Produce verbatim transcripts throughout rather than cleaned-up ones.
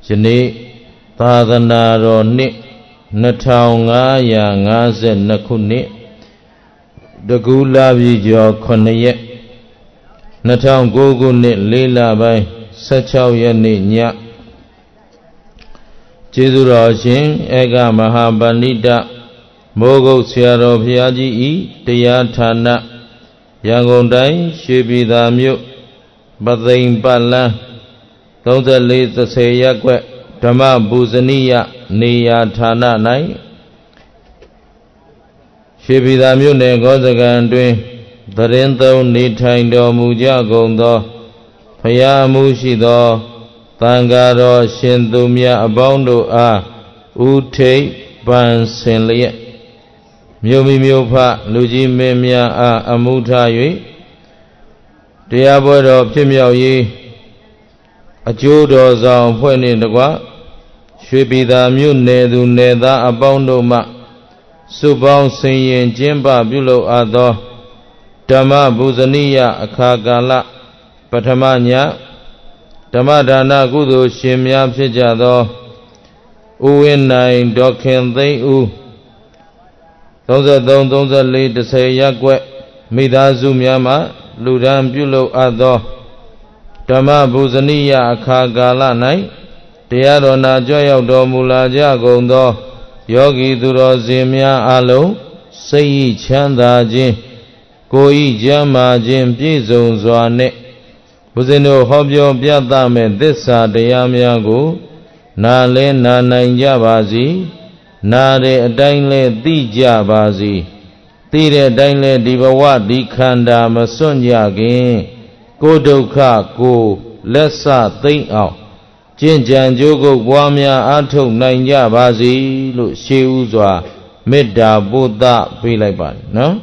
ယနေ့သာသနာတော်နှစ်နှစ်ထောင်ငါးရာငါးဆယ်နှစ်ခုနှစ်တကူလာပြီကျော်ခုနှစ်ရက်နှစ်ထောင်ကိုးခုနှစ်လေးလပိုင်းဆယ့်ခြောက်ရက်နေ့ညကျေးဇူးတော်ရှင်ဧကမဟာပဏိတမိုးကုတ်ဆရာတော်ဘုရားကြီးဤတရားဌာနရန်ကုန်တိုင်းရွှေပြည်သာမြို့ပသိမ်ပတ်လန်းသုံးလေး တစ်ဆယ်ရပ်ကွက်ဓမ္မပူဇနီယနေရာဌာန၌ရွှေပြည်သာမြို့နယ်ဂောဇကံတွင်သတင်းသုံးနေထိုင်တော်မူကြကုန်သောဘုရားမှုရှိသောသံဃာတော်ရှင်သူမြတ်အပေါင်းတို့အားဥထိပ်ပန်ဆင်လျက်မြို့မိမြို့ဖလူကြီးမင်းများအားအမှုထား၍တရားပွဲတော်ဖြစ်မြောက်ရေးအကျိုးတော်ဆောင်ဖွဲ့နှင့်တကွရွှေပြည်သာမြို့နယ်သူနယ်သားအပေါင်းတို့မှစုပေါင်းဆင်ရင်ကျင်းပပြုလုပ်အပ်သောဓမ္မပူဇနီယအခါကာလပထမညဓမ္မဒါနကုသိုလ်ရှင်များဖြစ်ကြသောဥဝင်းနိုင်ဒေါ်ခင်သိန်းဦးသုံးသုံး သုံးလေး တစ်ဆယ်ရပ်ကွက်မိသားစုများမှလူဒန်းပြုလုပ်အပ်သောဓမ္မပူဇနီယအခါကာလ၌တရားတော်နာကြွရောက်တော်မူလာကြကုန်သောယောဂီသူတော်စင်များအလုံးစိတ်ဤချမ်းသာခြင်းကိုယ်ဤကျမ်းမာခြင်းပြည့်စုံစွာနှင့်ဘုဇင်တို့ဟောပြောပြသမဲ့သစ္စာတရားများကိုနားလဲနာနိုင်ကြပါစေနားတဲ့အတိုင်းလဲသိကြပါစေသိတဲ့အတိုင်းလဲဒီဘဝဒီခန္ဓာမစွန့်ကြခင်ကိုယ်ဒုက္ခကိုလက်ဆသိမ့်အောင်ကျင့်ကြံကြိုးကုပ်ပွားများအားထုတ်နိုင်ကြပါစေလို့ရှေးဥစွာမေတ္တာပို့သပေးလိုက်ပါတယ်နော်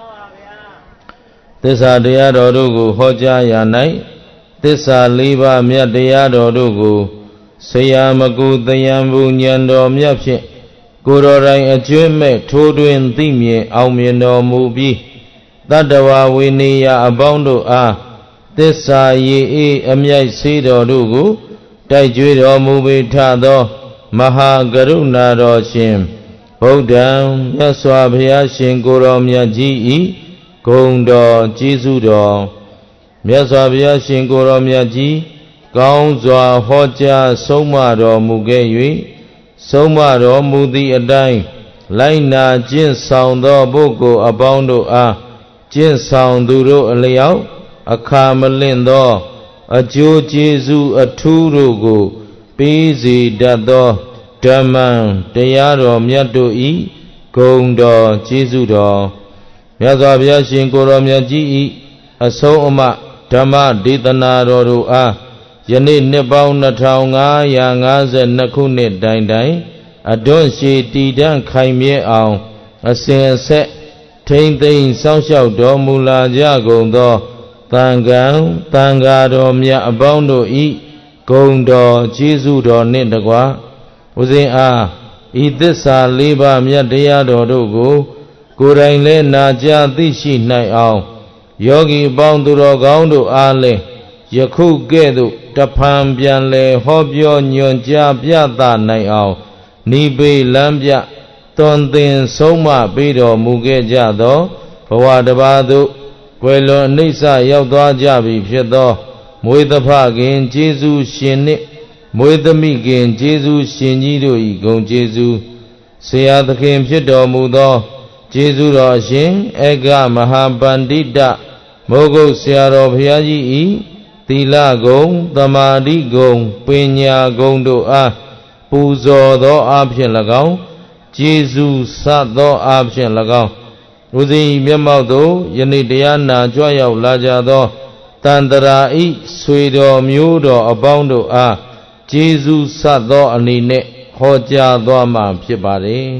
သစ္စာတရားတော်တို့ကိုဟောကြားရ၌သစ္စာလေးပါးမြတ်တရားတော်တို့ကိုဆရာမကူတယံဘူးဉာဏ်တော်မြတ်ဖြင့်ကိုယ်တော်တိုင်အကျွမ်းမဲ့ထိုးတွင်သိမြင်အောင်မြင်တော်မူပြီးတတ္တဝဝိနည်းအပေါင်းတို့အားသစ္စာရည်အေးအမြိုက်စေတော်တို့ကိုတိုက်ကြွေတော်မူပေထသောမဟာကရုဏာတော်ရှင်ဗုဒ္ဓံမြတ်စွာဘုရားရှင်ကိုယ်တော်မြတ်ကြီးဤဂုဏ်တော်ကျေးဇူးတော်မြတ်စွာဘုရားရှင်ကိုယ်တော်မြတ်ကြီးကောင်းစွာဟောကြားဆုံးမတော်မူခဲ့၍ဆုံးမတော်မူသည့်အတိုင်းလိုက်နာကျင့်ဆောင်သောပုဂ္ဂိုလ်အပေါင်းတို့အားကျင့်ဆောင်သူတို့အလျောက်အခါမလင့်သောအကျိုးကျေးဇူးအထူးတို့ကိုပေးစေတတ်သောဓမ္မံတရားတော်မြတ်တို့ဤဂုဏ်တော်ကျေးဇူးတော်မြတ်စွာဘုရားရှင်ကိုယ်တော်မြတ်ကြီးဤအဆုံးအမဓမ္မဒေသနာတော်တို့အားယနေ့နှစ်ပေါင်းနှစ်ထောင်ငါးရာငါးဆယ်နှစ်ခုနှစ်တိုင်တိုင်အတွန်းရှိတည်တံ့ခိုင်မြဲအောင်အစဉ်အဆက်ထိမ့်သိမ်းစောင့်ရှောက်တော်မူလာကြကုန်သောသံဃံသံဃာတော်မြတ်အပေါင်းတို့ဤဂုဏ်တော်ကျေးဇူးတော်နှင့်တကွဥစဉ်အားဤသစ္စာလေးပါးမြတ်တရားတော်တို့ကိုကိုယ်တိုင်လည်းနာကြားသိရှိနိုင်အောင်ယောဂီပေါင်းသူတော်ကောင်းတို့အားလည်းယခုကဲ့သို့တဖန်ပြန်လဲဟောပြောညွှန်ကြားပြသနိုင်အောင်နိဗ္ဗေလမ်းပြသွန်သင်ဆုံးမပေးတော်မူခဲ့ကြသောဘဝတစ်ပါးသို့ကွယ်လွန်အနိစ္စရောက်သွားကြပြီဖြစ်သောမွေးသဖခင်ကျေးဇူးရှင်နှင့်မွေးသမိခင်ကျေးဇူးရှင်ကြီးတို့၏ဂုဏ်ကျေးဇူးဆရာသခင်ဖြစ်တော်မူသောကျေးဇူးတော်ရှင်ဧကမဟာပန္တိတမိုးကုတ်ဆရာတော်ဘုရားကြီး၏သီလဂုဏ်သမာဓိဂုဏ်ပညာဂုဏ်တို့အားပူဇော်သောအဖြစ်၎င်းကျေးဇူးဆသောအဖြစ်၎င်းဥစဉ်မျက်မှောက်သို့ယနေ့တရားနာကြွရောက်လာကြသောတန်တရာဤဆွေတော်မျိုးတော်အပေါင်းတို့အားကျေးဇူးဆသောအနေနဲ့ဟောကြားသွားမှာဖြစ်ပါတယ်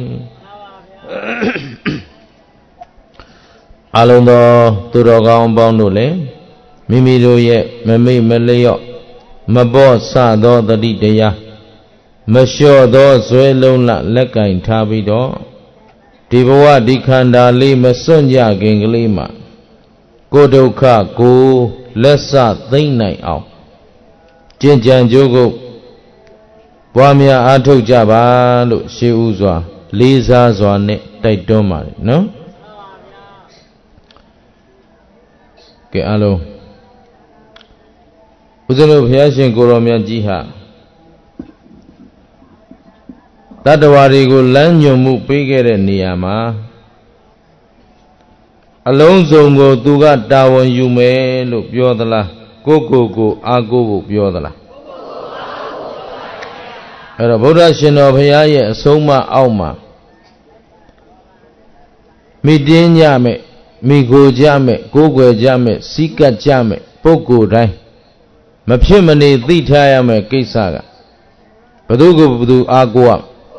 အလုံးသောသူတော်ကောင်းအပေါင်းတို့လည်းမိမိတို့ရဲ့မမိတ်မလျော့မပေါ့ဆသောတတိတရားမလျှော့သောဇွဲလုံးလလက်ကင်ထားပြီးတော့ဒီဘဝဒီခန္ဓာလေးမစွန့်ကြခင်ကလေးမှာကိုယ်ဒုက္ခကိုလက်ဆသိမ့်နိုင်အောင်ကျင့်ကြံကြိုးကိုပွားများအားထုတ်ကြပါလို့ရှေးဥစွာလေးစားစွာနဲ့တိုက်တွန်းပါတယ်နော်ကဲအားလုံးဦးဇင်းတို့ဘုရားရှင်ကိုရောမြတ်ကြီးဟာတတ္တဝါတွေကိုလမ်းညွှန်မှုပေးခဲ့တဲ့နေရာမှာအလုံးစုံကိုသူကတာဝန်ယူမယ်လို့ပြောသလားကိုကိုကိုအားကိုဖို့ပြောသလားအဲ့တော့ဗုဒ္ဓရှင်တော်ဘုရားရဲ့အဆုံးအမအောက်မှာမိတင်းကြမဲ့မိကိုကြမဲ့ကိုးကွယ်ကြမဲ့စီးကပ်ကြမဲ့ပုဂ္ဂိုလ်တိုင်းမဖြစ်မနေသိထားရမယ့်ကိစ္စကဘသူကိုဘသူအားကိုးရ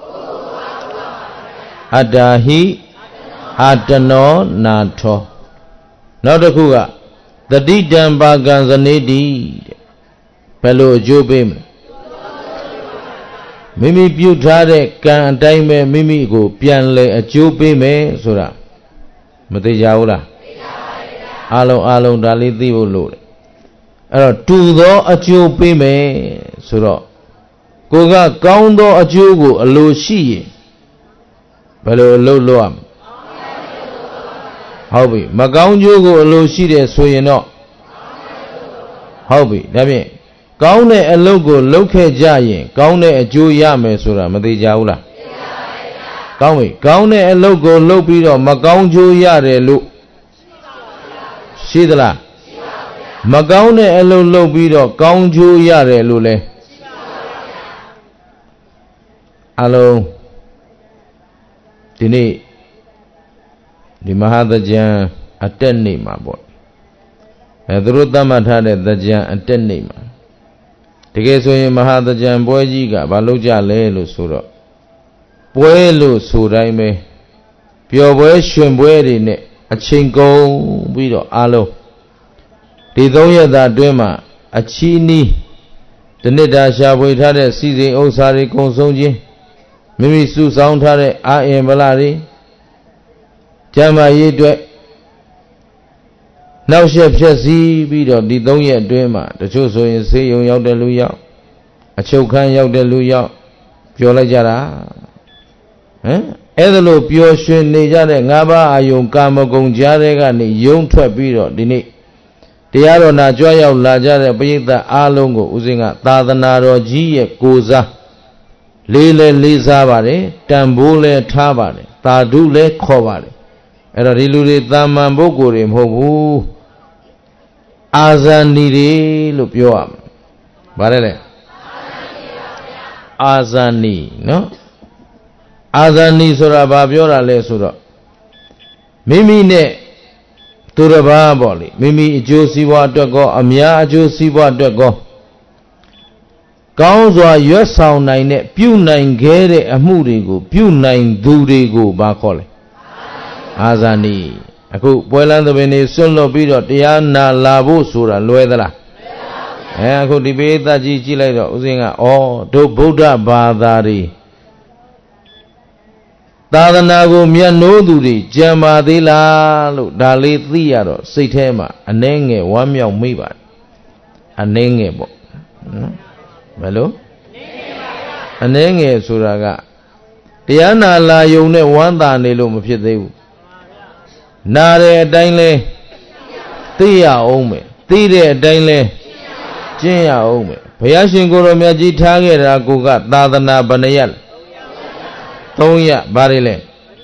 အတ္တဟိအတနောနာထောနောက်တစ်ခုကတတိတံပါကံဇနေတိတဲ့ဘယ်လိုအကျိုးပေးမလဲမိမိပြုထားတဲ့ကံအတိုင်းပဲမိမိကိုပြန်လဲအကျိုးပေးမယ်ဆိုတာမသိကြဘူးလားသိကြပါဘူးအားလုံးအားလုံးဒါလေးသိဖို့လို့တယ်အဲ့တော့တူသောအကျိုးပေးမယ်ဆိုတော့ကိုကကောင်းသောအကျိုးကိုအလိုရှိရင်ဘယ်လိုအလုပ်လုပ်ရမလဲဟုတ်ပြီမကောင်းကျိုးကိုအလိုရှိတယ်ဆိုရင်တော့ဟုတ်ပြီဒါဖြင့်ကောင်းတဲ့အလုပ်ကိုလုပ်ခဲ့ကြရင်ကောင်းတဲ့အကျိုးရမယ်ဆိုတာမသိကြဘူးလားသိပါပါဘုရားကောင်းပြီကောင်းတဲ့အလုပ်ကိုလုပ်ပြီးတော့မကောင်းကျိုးရတယ်လို့ရှိသလားရှိပါဗျာမကောင်းတဲ့အလုပ်လုပ်ပြီးတော့ကောင်းကျိုးရတယ်လို့လဲရှိပါဗျာအလုံးဒီနေ့ဒီမဟာသကြံအတက်နေမှာပေါ့အဲသူတို့သတ်မှတ်ထားတဲ့သကြံအတက်နေမှာတကယ်ဆိုရင်မဟာသကြံပွဲကြီးကဘာလုပ်ကြလဲလို့ဆိုတော့ပွဲလို့ဆိုတိုင်းပဲပျော်ပွဲရွှင်ပွဲတွေနဲ့အချိန်ကုန်ပြီးတော့အားလုံးဒီသုံးရက်သာအတွင်းမှာအချီးနီးတနစ်တာရှာဖွေထားတဲ့စီစဉ်ဥစ္စာတွေကုန်ဆုံးခြင်းမိမိစုဆောင်းထားတဲ့အာအင်ဗလာတွေကျမ်းမာရေးအတွက်နောက်ဆက်ဖြည့်စည်းပြီးတော့ဒီသုံးရက်အတွင်းမှာတချို့ဆိုရင်ဆေးရုံရောက်တဲ့လူရောက်အချုပ်ခန်းရောက်တဲ့လူရောက်ပြောလိုက်ကြတာဟမ်အဲ့ဒါလို့ပျော်ရွှင်နေကြတဲ့ငါးပါးအာယုံကာမဂုဏ်ကြားတဲ့ကနေယုံထွက်ပြီးတော့ဒီနေ့တရားတော်နာကြွရောက်လာကြတဲ့ပရိသတ်အားလုံးကိုဦးဇင်းကသာသနာတော်ကြီးရဲ့ကိုးစားလေးလဲလေးစားပါတယ်တန်ဖိုးလဲထားပါတယ်သာဓုလဲခေါ်ပါတယ်အဲ့တော့ဒီလူတွေတာမန်ပုဂ္ဂိုလ်တွေမဟုတ်ဘူးအာဇာနည်တွေလို့ပြောရမှာဗါတယ်လေအာဇာနည်နော်အာဇာနည်ဆိုတာဘာပြောတာလဲဆိုတော့မိမိနဲ့သူတစ်ပါးပေါ့လေမိမိအကျိုးစီးပွားအတွက်ကောအများအကျိုးစီးပွားအတွက်ကောကောင်းစွာရွတ်ဆောင်နိုင်တဲ့ပြုနိုင်ခဲ့တဲ့အမှုတွေကိုပြုနိုင်သူတွေကိုဘာခေါ်လဲအာဇာနည်အခုပွဲလန်းသဘင်နေစွန့်လွတ်ပြီးတော့တရားနာလာဖို့ဆိုတာလွယ်သလားအဲအခုဒီပိဋကကြီးကြည့်လိုက်တော့ဦးဇင်းကဩတို့ဗုဒ္ဓဘာသာတွေသာသနာကိုမြတ်နိုးသူတွေကြံပါသေးလားလို့ဒါလေးသိရတော့စိတ်ထဲမှာအနှဲငယ်ဝမ်းမြောက်မိပါတယ်အနှဲငယ်ပေါ့နော်ဘယ်လိုအနှဲငယ်ဆိုတာကတရားနာလာယုံနဲ့ဝမ်းသာနေလို့မဖြစ်သေးဘူးနာတဲ့အတိုင်းလဲသိရအောင်မယ်သိတဲ့အတိုင်းလဲကျင့်ရအောင်မယ်ဘုရားရှင်ကိုယ်တော်မြတ်ကြီးထားခဲ့တာကိုကသာသနာဘဏ္ဍရသုံးရဘာတွေလဲ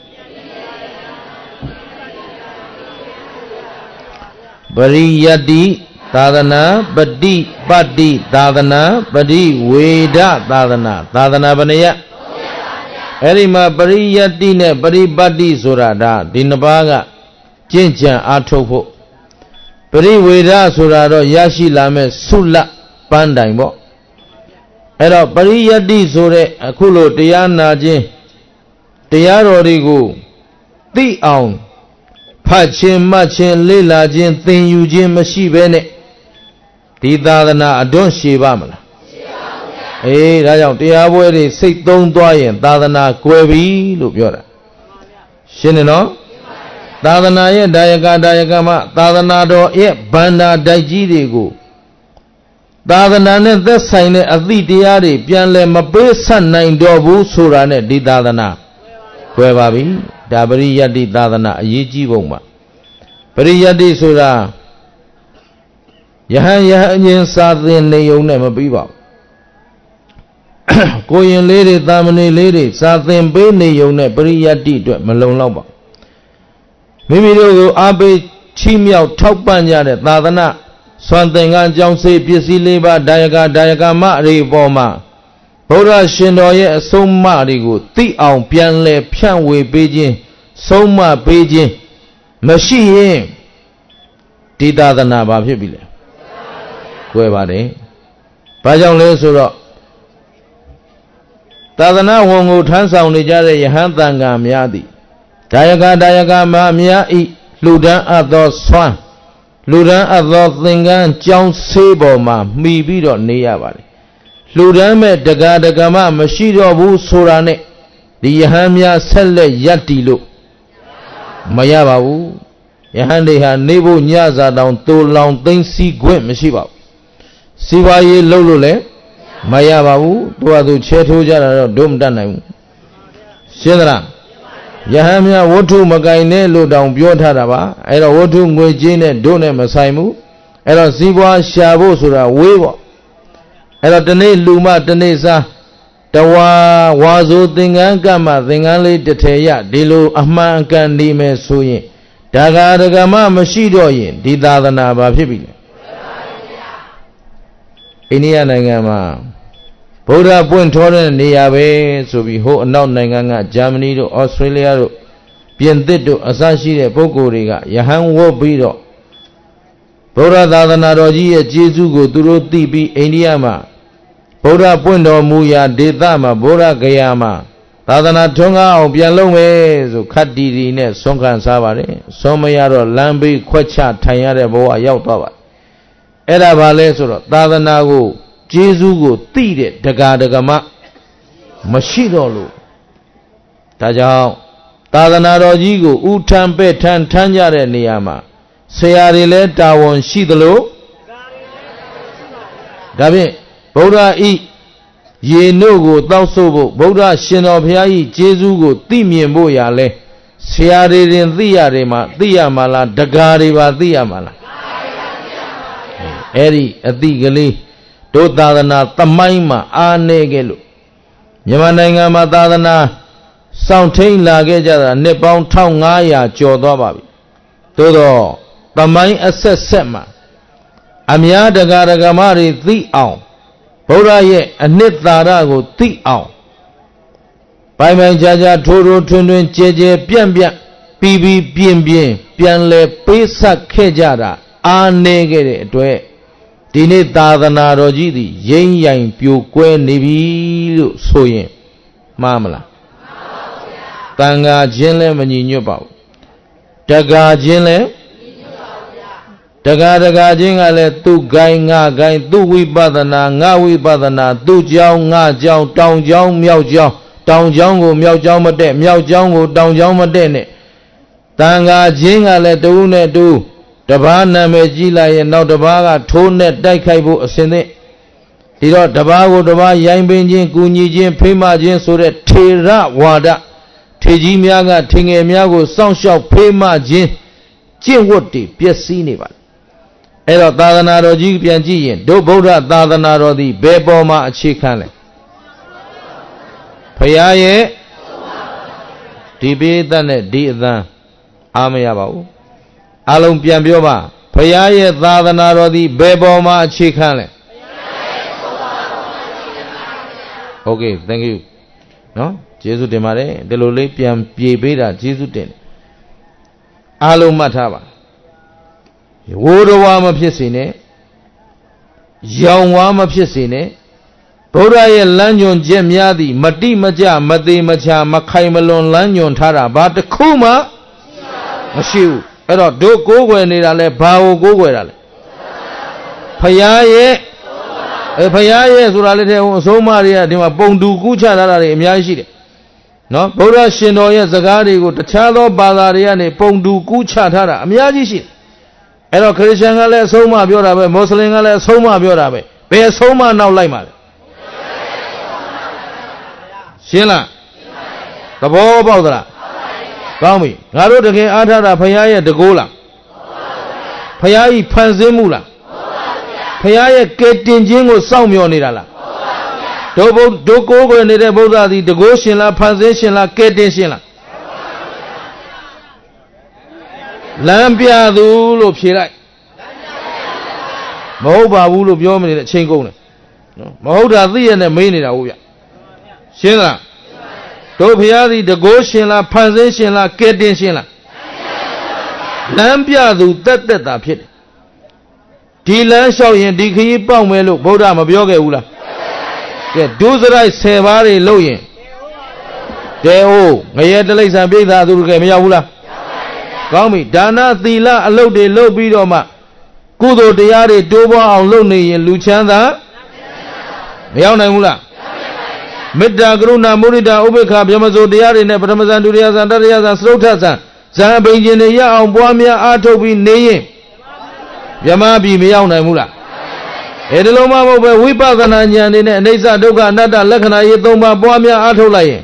ပရိယတ္တိသာသနာပฏิပတ္တိသာသနာပฏิဝေဒသာသနာသာသနာဘဏ္ဍရအဲ့ဒီမှာပရိယတ္တိနဲ့ပฏิပတ္တိဆိုတာဒါဒီနှစ်ပါးကကျင့်ကြံအားထုတ်ဖို့ပရိဝေဒဆိုတာတော့ရရှိလာမဲ့ဆုလပန်းတိုင်ပေါ့အဲ့တော့ပရိယတ္တိဆိုတဲ့အခုလိုတရားနာခြင်းတရားတော်တွေကိုသိအောင်ဖတ်ခြင်းမှတ်ခြင်းလေ့လာခြင်းသင်ယူခြင်းမရှိဘဲနဲ့ဒီသာသနာအတွန်းရှည်ပါမလားရှည်ပါဘူးဗျာအေးဒါကြောင့်တရားပွဲတွေစိတ်သုံးသွားရင်သာသနာကွယ်ပြီလို့ပြောတာရှင်းတယ်နော်သာသနာရဲ့ဒါယကဒါယကမသာသနာတော်ရဲ့ဗန္ဒာတိုက်ကြီးတွေကိုသာသနာနဲ့သက်ဆိုင်တဲ့အသည့်တရားတွေပြန်လဲမပေးဆက်နိုင်တော့ဘူးဆိုတာနဲ့ဒီသာသနာကွယ်ပါပြီဒါပရိယတ္တိသာသနာအရေးကြီးပုံမှာပရိယတ္တိဆိုတာယဟန်ယဟန်အရင်စာသင်နေုံနဲ့မပြီးပါဘူးကိုရင်လေးတွေတာမဏေလေးတွေစာသင်ပေးနေုံနဲ့ပရိယတ္တိအတွက်မလုံလောက်ပါမိမိတို့ကိုအားပေးချီးမြှောက်ထောက်ပံ့ကြတဲ့သာသနာစွမ်းသင်္ကန်းကြောင့်စေပစ္စည်းလေးပါးဒါယကဒါယကမတွေပေါ်မှာဘုရားရှင်တော်ရဲ့အဆုံးအမတွေကိုသိအောင်ပြန်လဲဖြန့်ဝေပေးခြင်းဆုံးမပေးခြင်းမရှိရင်ဒီသာသနာဘာဖြစ်ပြီလဲကွယ်ပါတယ်ဘာကြောင့်လဲဆိုတော့သာသနာဝန်ကိုထမ်းဆောင်နေကြတဲ့ယဟန်တန်ဃာများသည်ဒါယကဒါယကမများဤလှူဒန်းအပ်သောဆွမ်းလူဒန်းအပ်သောသင်္ကန်းကြောင်းဆေးပေါ်မှာမှီပြီးတော့နေရပါတယ်လူဒန်းမဲ့တက္ကဒကမမရှိတော့ဘူးဆိုတာနဲ့ဒီယဟန်များဆက်လက်ရပ်တည်လို့မရပါဘူးယဟန်တွေဟာနေဖို့ညစာတောင်တူလောင်သိမ့်စီခွင့်မရှိပါဘူးစီဝါရေးလှုပ်လို့လည်းမရပါဘူးသူကသူချဲထိုးကြတာတော့ဒုမတတ်နိုင်ဘူးရှင်းသလားယဟန်များဝတ္ထုမကင်နဲ့လို့တောင်ပြောထားတာပါအဲ့တော့ဝတ္ထုငွေကြေးနဲ့တို့နဲ့မဆိုင်ဘူးအဲ့တော့စီးပွားရှာဖို့ဆိုတာဝေးပေါ့အဲ့တော့တနေ့လူမတနေ့စားတဝါဝါဆိုသင်္ကန်းကမှသင်္ကန်းလေးတစ်ထည်ရဒီလိုအမှန်အကန်နေမယ်ဆိုရင်ဒါဂဒဂမမရှိတော့ရင်ဒီသာသနာဘာဖြစ်ပြီလဲအိန္ဒိယနိုင်ငံမှာဗုဒ္ဓပွင့်ထောတဲ့နေရာပဲဆိုပြီးဟိုအနောက်နိုင်ငံကဂျာမနီတို့ဩစတြေးလျတို့ပြင်သစ်တို့အစရှိတဲ့ပုဂ္ဂိုလ်တွေကယဟန်ဝတ်ပြီးတော့ဗုဒ္ဓသာသနာတော်ကြီးရဲ့ကျေးဇူးကိုသူတို့သိပြီးအိန္ဒိယမှာဗုဒ္ဓပွင့်တော်မူရာဒေသမှာဗုဒ္ဓဂယာမှာသာသနာထွန်းကားအောင်ပြန်လုပ်မယ်ဆိုခတ်တီတီနဲ့ဆုံးခံစားပါတယ်ဆုံးမရတော့လမ်းဘေးခွက်ချထိုင်ရတဲ့ဘဝရောက်သွားပါအဲ့ဒါဘာလဲဆိုတော့သာသနာကိုကျေးဇူးကိုသိတဲ့ဒကာဒကမမရှိတော့လို့ဒါကြောင့်သာသနာတော်ကြီးကိုဥထံပဲ့ထမ်းထမ်းကြတဲ့နေရာမှာဆရာတွေလည်းတာဝန်ရှိသလိုဒါဖြင့်ဗုဒ္ဓဤရေနှုတ်ကိုတောက်ဆိုဖို့ဗုဒ္ဓရှင်တော်ဘုရားဤကျေးဇူးကိုသိမြင်ဖို့ရလဲဆရာတွေတင်သိရတယ်မှာသိရမှာလားဒကာတွေပါသိရမှာလားအဲ့ဒီအတိကလေးတို့သာသနာသမိုင်းမှာအားနေခဲ့လို့မြန်မာနိုင်ငံမှာသာသနာစောင့်ထိန်လာခဲ့ကြတာနှစ်ပေါင်းတစ်ထောင်ငါးရာကျော်သွားပါပြီသို့တော့သမိုင်းအဆက်ဆက်မှာအများတကာဒကမတွေသိအောင်ဗုဒ္ဓရဲ့အနှစ်သာရကိုသိအောင်ပိုင်ပိုင်ခြားခြားထိုးထိုးထွန်းထွန်းကြဲကြဲပြန့်ပြန့်ပြီးပြီးပြင်းပြင်းပြန်လဲပေးဆက်ခဲ့ကြတာအားနေခဲ့တဲ့အတွက်ဒီနေ့သာသနာတော်ကြီးသည်ရိမ့်ရိုင်ပြိုကွဲနေပြီလို့ဆိုရင်မှားမလားတန်ဃာချင်းလည်းမညီညွတ်ပါဘူးတက္ကာချင်းလည်းတက္ကာတက္ကာချင်းကလည်းသူ့ဂိုင်းငါဂိုင်းသူ့ဝိပဿနာငါဝိပဿနာသူ့ကြောင်းငါကြောင်းတောင်ကြောင်းမြောက်ကြောင်းတောင်ကြောင်းကိုမြောက်ကြောင်းမတက်မြောက်ကြောင်းကိုတောင်ကြောင်းမတက်နဲ့တန်ဃာချင်းကလည်းတူနဲ့တူတပားနာမည်ကြီးလာရင်နောက်တပားကထိုးနဲ့တိုက်ခိုက်ဖို့အစဉ်သင့်ဒီတော့တပားကိုတပားရိုင်းပင်ခြင်းကူညီခြင်းဖိမခြင်းဆိုတဲ့ထေရဝါဒထေကြီးများကထေငယ်များကိုစောင့်ရှောက်ဖိမခြင်းကျင့်ဝတ်တွေပျက်စီးနေပါအဲ့တော့သာသနာတော်ကြီးပြန်ကြည့်ရင်တို့ဗုဒ္ဓသာသနာတော်သည်ဘယ်ပေါ်မှာအခြေခံလဲဖရာရဲ့ဒီပိဋကနဲ့ဒီအသံအားမရပါဘူးအလုံးပြန်ပြောပါဖရာရဲ့သာသနာတော်သည်ဘယ်ပေါ်မှာအခြေခံလဲโอเค thank you နော်ကျေးဇူးတင်ပါတယ်ဒီလိုလေးပြန်ပြေပေးတာကျေးဇူးတင်အလုံးမှတ်ထားပါဝိုးတော်ဝါမဖြစ်စေနဲ့ရောင်ဝါမဖြစ်စေနဲ့ဗုဒ္ဓရဲ့လမ်းညွန်ချက်များသည်မတိမကျမသေးမချာမခိုင်မလွန်လမ်းညွန်ထားတာဘာတစ်ခုမှမရှိဘူးအဲ့တော့တို့ကိုးကွယ်နေတာလဲဘာကိုကိုးကွယ်တာလဲဖရာရဲ့အဲဖရာရဲ့ဆိုတာလေးတဲ့ဟိုအဆုံးအမတွေကဒီမှာပုံတူကူးချထားတာတွေအများကြီးရှိတယ်နော်ဗုဒ္ဓရှင်တော်ရဲ့စကားတွေကိုတခြားသောဘာသာတွေကနေပုံတူကူးချထားတာအများကြီးရှိတယ်အဲ့တော့ခရစ်ယာန်ကလည်းအဆုံးအမပြောတာပဲမွတ်စလင်ကလည်းအဆုံးအမပြောတာပဲဘ bè sống mà nào lại mà xin là tập bố bao giờ là cao mi ngã đôi cái áo thà là phải ai được cố là phải ai phản diện mu là phải ai cái tiền chính của sao miêu này là đồ bố đồ cố của này để bố ra thì được cố xin là phản diện xin là cái tiền xin là làm bia đủ lốp xí lại mẫu bà vũ lốp gió mình là trên công này mẫu ra tí này mấy này là u vậy xin là đồ phải ai thì được cố xin là phản diện xin là cái tiền xin là làm bia đủ tất tất ta biết đi lên sau hiện đi khi bao nhiêu lúc bố ra mà biểu cái u là cái đủ rồi xe ba đi lâu hiện cái ô ngày đó lấy sang biết ta đủ cái mấy u là cao mi đana tì la lâu để lâu bị đó mà cú đồ để ra để đồ bao ông lâu này lưu chán ta mấy này u là Metta Karuna Murida Ubekha Byamazo để ra để này Paramazan Duriya San Dariya San Srotha San San Bình Nhiên này ya ông bua mía a thâu bi này Byama bi mấy này u là cái đó lúc mà một bài Vipassana nhà này này này sa Dukkha Anatta Lakkhana ये tông ba bua mía a thâu lại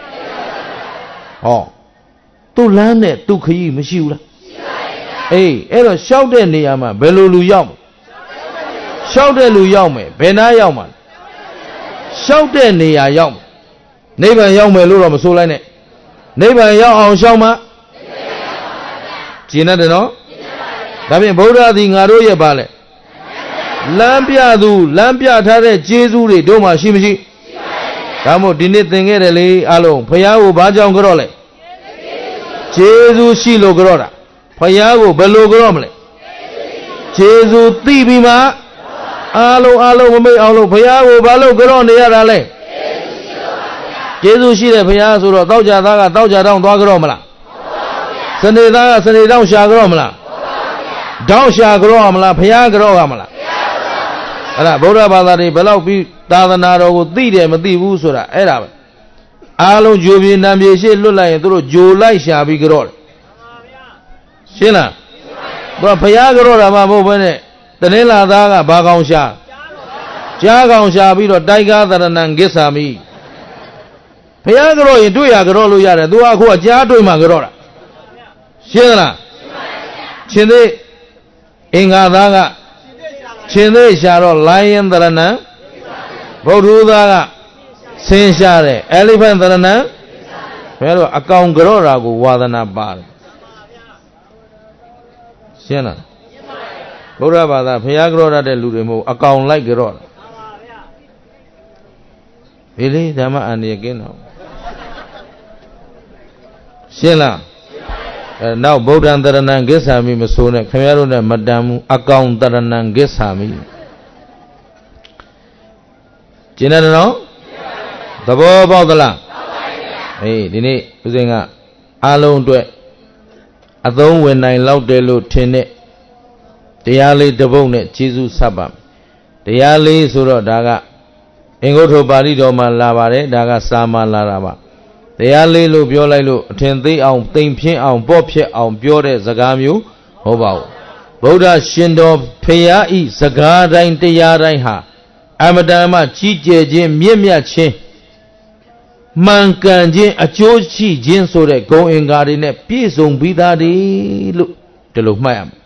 oh tu lan này tu khỉ mới siêu là ê ấy là sáu đêm này mà bê lô lù yao sáu đêm lù yao mày bê na yao mà sáu đêm này à yao này bạn yao mày lúc đó mà số lại này này bạn yao ông sao mà chỉ nói được nó đặc biệt bố ra thì ngài đôi vậy bà lệ làm bia du làm bia thay thế Giêsu để đâu mà xí mới xí cảm ơn đi nết tiếng nghe đấy lấy alo phải ao bà cháu cái đó lệ Giêsu xí lô cái đó à phải ao bê lô cái đó mà lệ Giêsu tì bì mà alo alo mà mấy alo phải ao bà lô cái đó này ra lệ Giêsu xí đấy phải ao số đó tao trả ta cả tao trả đông toa cái đó mà là sân đây ta sân đây đông xa cái đó mà là đông xa cái đó mà là phải ao cái đó mà là là bố ra bà ta đi bà lâu bị ta ta nào đó tì đấy mà tì vũ số đó ấy là alo dù bị nam bị xe lúc này tôi dù lại xa bị cái đó xin là bà phải ao cái đó là mà bố bên này tên là ta cả bà con xa cha con xa bị rồi đại ca ta là nàng ghét xa mi phải ao cái đó thì tôi ao cái đó luôn rồi tôi ao của cha tôi mà cái đó xin là xin đi anh ta cả xin đi xa rồi lại anh ta là nàng bố rú ta cả xin xa đấy elephant ta là nàng phải rồi account cái đó là của Vadana Bar xin là bố ra bà ta phải ao cái đó là để lưu để mua account lại cái đó vì lý tham ăn gì cái nào xin là nào bố đang ta đang ghét sao mi mà số này không nhớ rồi mà đam account ta đang ghét sao mi chỉ là nó tập bố bao giờ là ấy đi nè bây giờ ngà alo tuổi à tôi when này lâu để lâu thế nàyတရားလေးတစ်ပုဒ်နဲ့ကျေးဇူးဆက်ပါတရားလေးဆိုတော့ဒါကအင်္ဂုတ္တပါဠိတော်မှာလာပါတယ်ဒါကစာမှာလာတာပါတရားလေးလို့ပြောလိုက်လို့အထင်သေးအောင်သိမ့်ဖြင်းအောင်ပေါ့ဖြစ်အောင်ပြောတဲ့စကားမျိုးဟုတ်ပါဘူးဗုဒ္ဓရှင်တော်ဖရာဤစကားတိုင်းတရားတိုင်းဟာအမတန်မှကြီးကျယ်ခြင်းမြင့်မြတ်ခြင်းမှန်ကန်ခြင်းအကျိုးရှိခြင်းဆိုတဲ့ဂုဏ်အင်္ဂါတွေနဲ့ပြည့်စုံပြီးသားတယ်လို့ဒီလိုမှတ်ရမယ်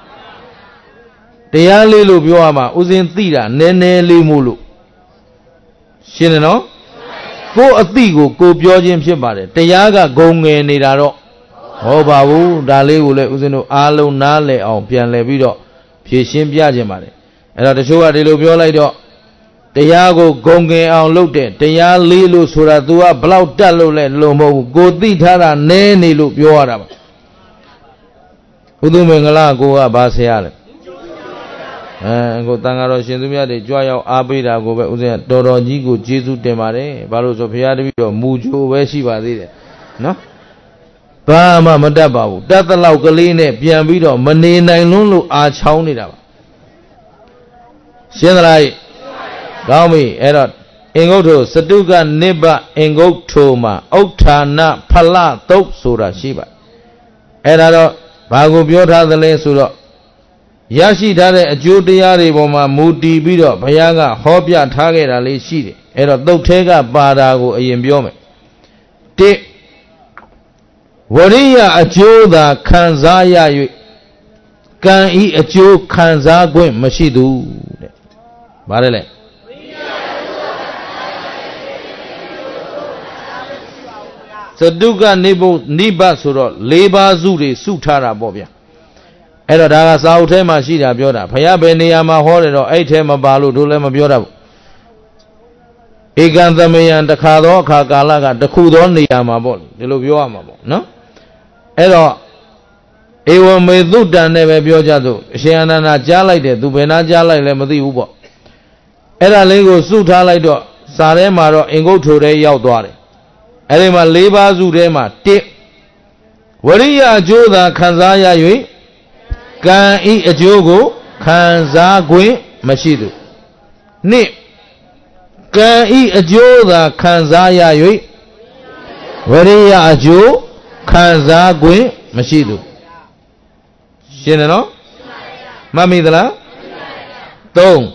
တရားလေးလို့ပြောရမှာဥစဉ်သိတာနည်းနည်းလေးမို့လို့ရှင်းတယ်နော်ကိုယ်အသိကိုကိုယ်ပြောခြင်းဖြစ်ပါတယ်တရားကဂုံငယ်နေတာတော့ဟောပါဘူးဒါလေးကိုလည်းဥစဉ်တို့အားလုံးနားလည်အောင်ပြန်လည်ပြီးတော့ဖြည့်ရှင်းပြခြင်းပါတယ်အဲ့တော့တချို့ကဒီလိုပြောလိုက်တော့တရားကိုဂုံငယ်အောင်လုပ်တဲ့တရားလေးလို့ဆိုတာ तू ကဘလောက်တက်လို့လဲလို့မဟုတ်ဘူးကိုသိထားတာနည်းနေလို့ပြောရတာပါဥဒုမင်္ဂလာကိုကဘာဆရာလဲအဲကိုတန်ဃာတော်ရှင်သူမြတ်တွေကြွရောက်အားပေးတာကိုပဲဥစဉ်တော်တော်ကြီးကိုကျေးဇူးတင်ပါတယ်ဘာလို့ဆိုဘုရားတပည့်တော်မူကြိုပဲရှိပါသေးတယ်နော်ဘာမှမတတ်ပါဘူးတတ်တဲ့လောက်ကလေးနဲ့ပြန်ပြီးတော့မနေနိုင်လွန်းလို့အာချောင်းနေတာပါရှင်းသလားကောင်းပြီအဲ့တော့အင်္ဂုတ္တစတုကနိဗ္ဗအင်္ဂုတ္တမှာဥဋ္ဌာဏဖလသုတ်ဆိုတာရှိပါအဲ့ဒါတော့ဘာကိုပြောထားသလဲဆိုတော့ Yashi Dare a Judiari Boma Mudi Bido, Payaga, Hobia Target Ali Shidi, Edo Dotega Badago Ayimbiome. De Waria a Joda Kanzaya Kan eat a Joe Kanza Gwim Mashidu Barele Saduga Nibo Niba Suro, Leba Zuri, Sutara Bobia. Edo Daga Sautema Shida Bioda, Payabeniama Horido, Eitema Balu, Dulema Bioda. Egantamian the Kado, Kakalaga, the Kudon Yamabol, the Lubioamabo, no? Edo Ewa Meduda never Biojado, Shiana Jalai, Dubena Jalai, Lemadi Ubo. Eda Lego Sutalaido, Saremaro, Ingo Ture Yaudwari. Elema Leba Zurema, Tip. Waria Joda Kanzaya Yui, Kan eat a Jogo, Kanzagui, Mashidu. Nip. Kan eat a Joda Kanzaya Yui, Waria Jo, Kanzagui, Mashidu. Shinano? Mamidala? Tong.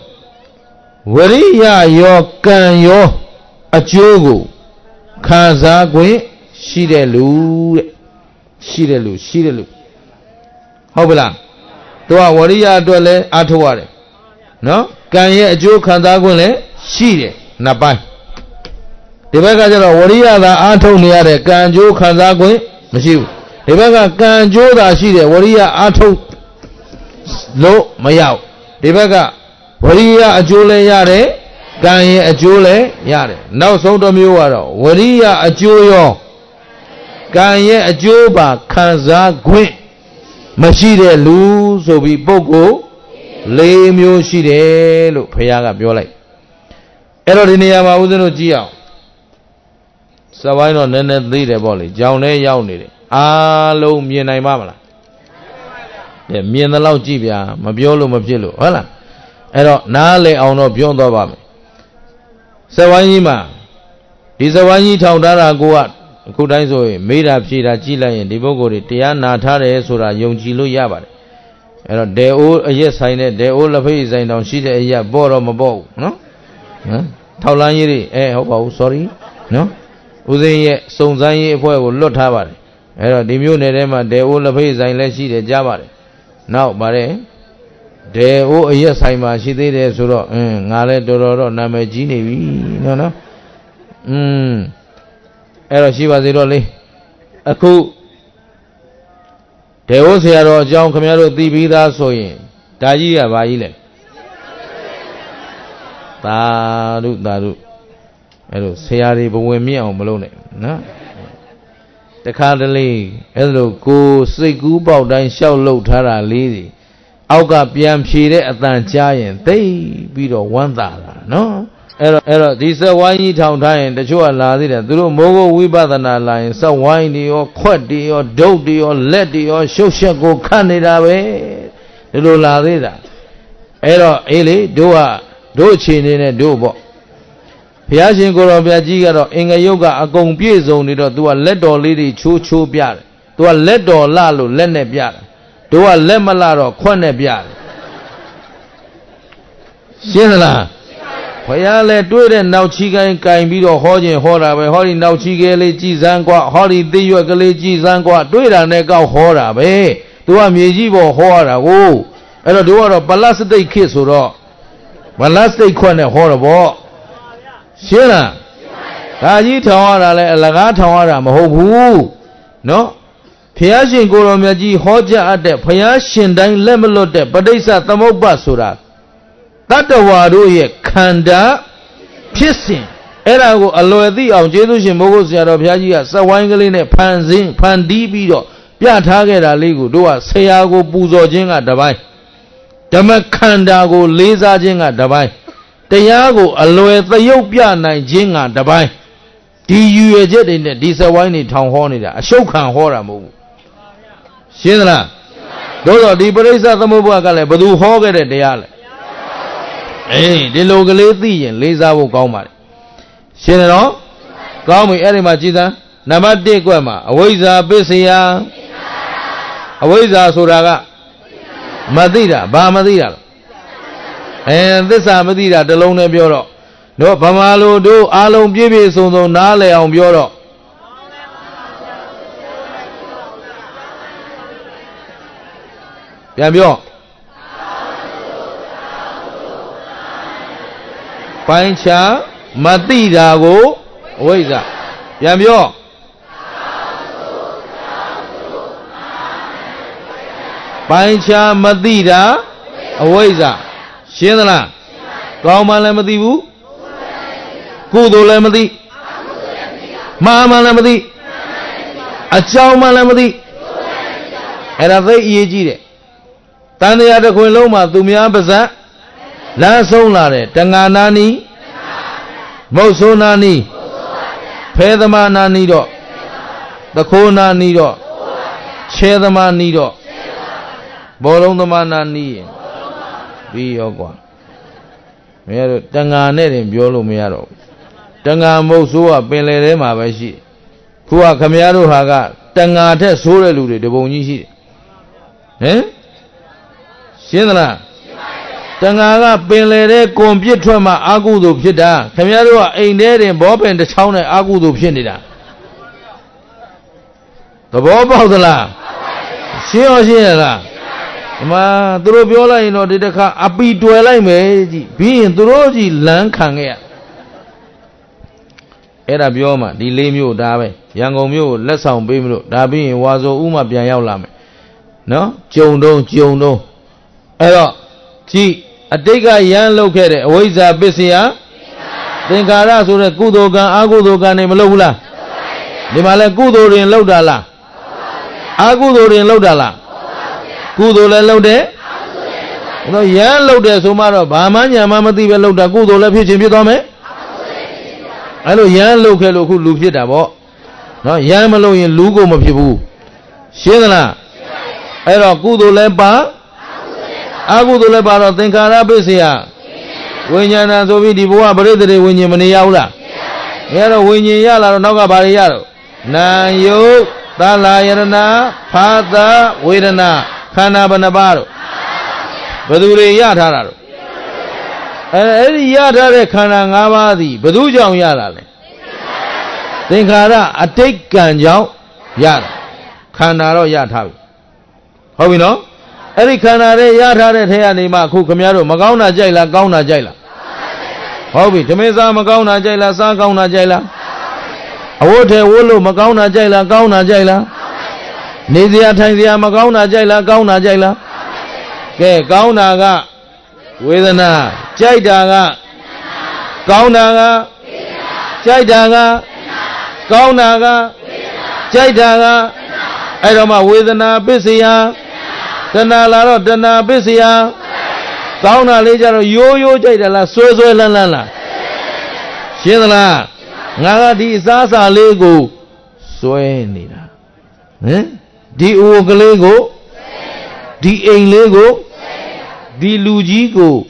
Waria yo kan yo a jogo. Kanzagui, Shidelu, Shidelu, Shidelu. Hobla. Toa Waria dole atuare. No? Kan ye a joke Kanzagule, Shide, Napai. The Bagajara Waria the Antoniare, Kanjo Kanzagui, Mashiu. Debaga Kanjo da Shide, Waria Ato Lo Mayao. Debaga Waria Ajule Yare, Kanye Ajule Yare. Now so the Muaro, Waria Ajuyo Kanye Ajuba Kanza Gwen Mashide Lu, so be Bogo, Lay Mu Shide, look, Payaga Biolai. Erodinia Maudeno Gia Savino Nene Lide Bolly, Jaune Yauni. Ah, low me and I mamma. Yeah, me and the loud Jibia, Mabiolo Mabilo. Hola. Ero, Nale on no beyond the Bami. Sawayima is a one year town that I go out. Could I so made up Shira Chila and Dibogori, Tiana Tare Sura, Young Chilu Yabat. Ero, they all, yes, I know, they all of his and on Shida Ya Boro Mabo, no? Taulaniri, eh, oh, sorry, no? Uze Sonzai for Lot Havari. Ero the Munema, they all of his and let she the Jabari. Now, Bare, they oh, yes, I must see the Suro, Nale Dororo, Namagini, no, no. Hm. Ero she was it only a coup. They also had John Camero T V that so in Tajia Baile. Taru, Taru. Ero, Sayari, but when me on Malone, no? The Cardinal, Hello, go, say good about that shall low Tara lady. Auga Piam Shire at that giant, they be the one dollar, no? Error, error, this is one year town time, the show allowed it, through Mogo Wibadana line, some windy or quaddy or doty or letty or social go candida way, the Lola Lida. Error, Eli, doa, do chin in a dobo. Piazin Goro Biagigaro, in a yoga, a gong piezo, to a ledo lady chu chu biar, to a ledo lalo, lene biar, to a lemalaro, quane biar. Shinala Payale, do it and now chica and Kaimbido, Hodgin, Hora, where Holly now chigale, Gizangua, Holly, the Yogale, Gizangua, do it and nego Hora, eh? Do a Mijibo Hora, oh, and a door of Ballas day kiss or all. Ballas day quane horrible. Shina Kaji Tawara Laga Tawara Mahobu No Piashin Goromaji Hoja Ade Payashin Dine Lemelote Padesa Tamobasura Tata Wadu ye Kanda Pissing Erago Aloedi of Jedushin Mogos Yaropiagia Sawangaline Panzing Pandibido Piatagera Ligu Dua Sayago Buzo Jinga Dabai Damakandago Leza Jinga Dabai Tayago, aloe the Yopia Niginga, the buy. D U a jet in the Disawani town hornida, a shokan horror move. Shinra, those are the Peresa the Mubakale, but do hog at the ale. Eh, the locality and Lisa will come. Shinra, come with Erimachida, Namade Guama, Aweza Bessia, Aweza Suraga, Madira, Ba Madira. And this are Madira, the lone bureau. No, Pamalo do, Alum Bibi, so no Nale on bureau. Yamio Pancha, Madira go, Weza. Yamio Pancha Madira, Weza. Shendala, Kauma Lamadibu, Kudo Lamadi, Mama Lamadi, Achauma Lamadi, and a very easy. Tani ada Kuiloma, Dumia Baza, La Solare, Tanganani, Mosonani, Pedamana Nido, the Kona Nido, Chedama Nido, Bolondamana Ni. Be your one. Tangane in Biolo Miaro. Tanga Mosua, Benlema Bashi. Kua Kamiaro Haga, Tangate Sorelu, the Bonishi. Eh? Shinala Tangaga, Benlere, Computrama, Agudu Pida, Kamiaro ain't there in Bob and the town at Agudu Pinida. The Bob of the La. She or she. Ma Durobiola in order to come up to a line, being Duroji Lankanga Era Bioma, the Lemio Dabe, Yangomio, let's sound Bimlo, Dabi, Wazo Uma Biayalam. No? Jono, Jono. Ero, G, a dega yan located, Weza Bessia, then Gara so the Kudogan, Agudogan in Lola. The Malagudo in Lodala. Agudo in Lodala. Kudo le loade no yan loade so ma ro ba ma nya ma mati be loada kudo le phit chin phit twa me ai lo yan lou khe lo khu lu phit ta po no yan ma lou yin lu ko ma phit bu shin la ai ro kudo le pa akudo le pa ro thingkhara pissaya winyana so bi di bwa paritare winyin mane ya hu la ya ro winyin ya la ro naw ka ba ri ya ro nan yu tala yarana phata vedana Kana Banabaro Baduri Yataro Eri Yatare Kana Navadi, Baduja Yarale Thinkara, a take Ganjao Yat Kanaro Yatavi. How we know? Eri Kanare Yatare Teanima, Kukamaro, Magauna Jaila, Gauna Jaila. How we Temeza Magauna Jaila, Sagauna Jaila. Awote Wulu, Magauna Jaila, Gauna Jaila. Nizia Tanzia Magauna Jaila, Gauna Jaila. Ke Gaunaga Vedana, Jaidaga Gaunaga Jaidaga Gaunaga Jaidaga Edoma Vedana Bisia Dana Laro Dana Bisia Gauna Lejaro Yo Yo Jaidala Sozo Lala Shidala Naga di Sasa Lego Soenida. Eh? Di Uokalego, Di Ainlego, Di Lujigo.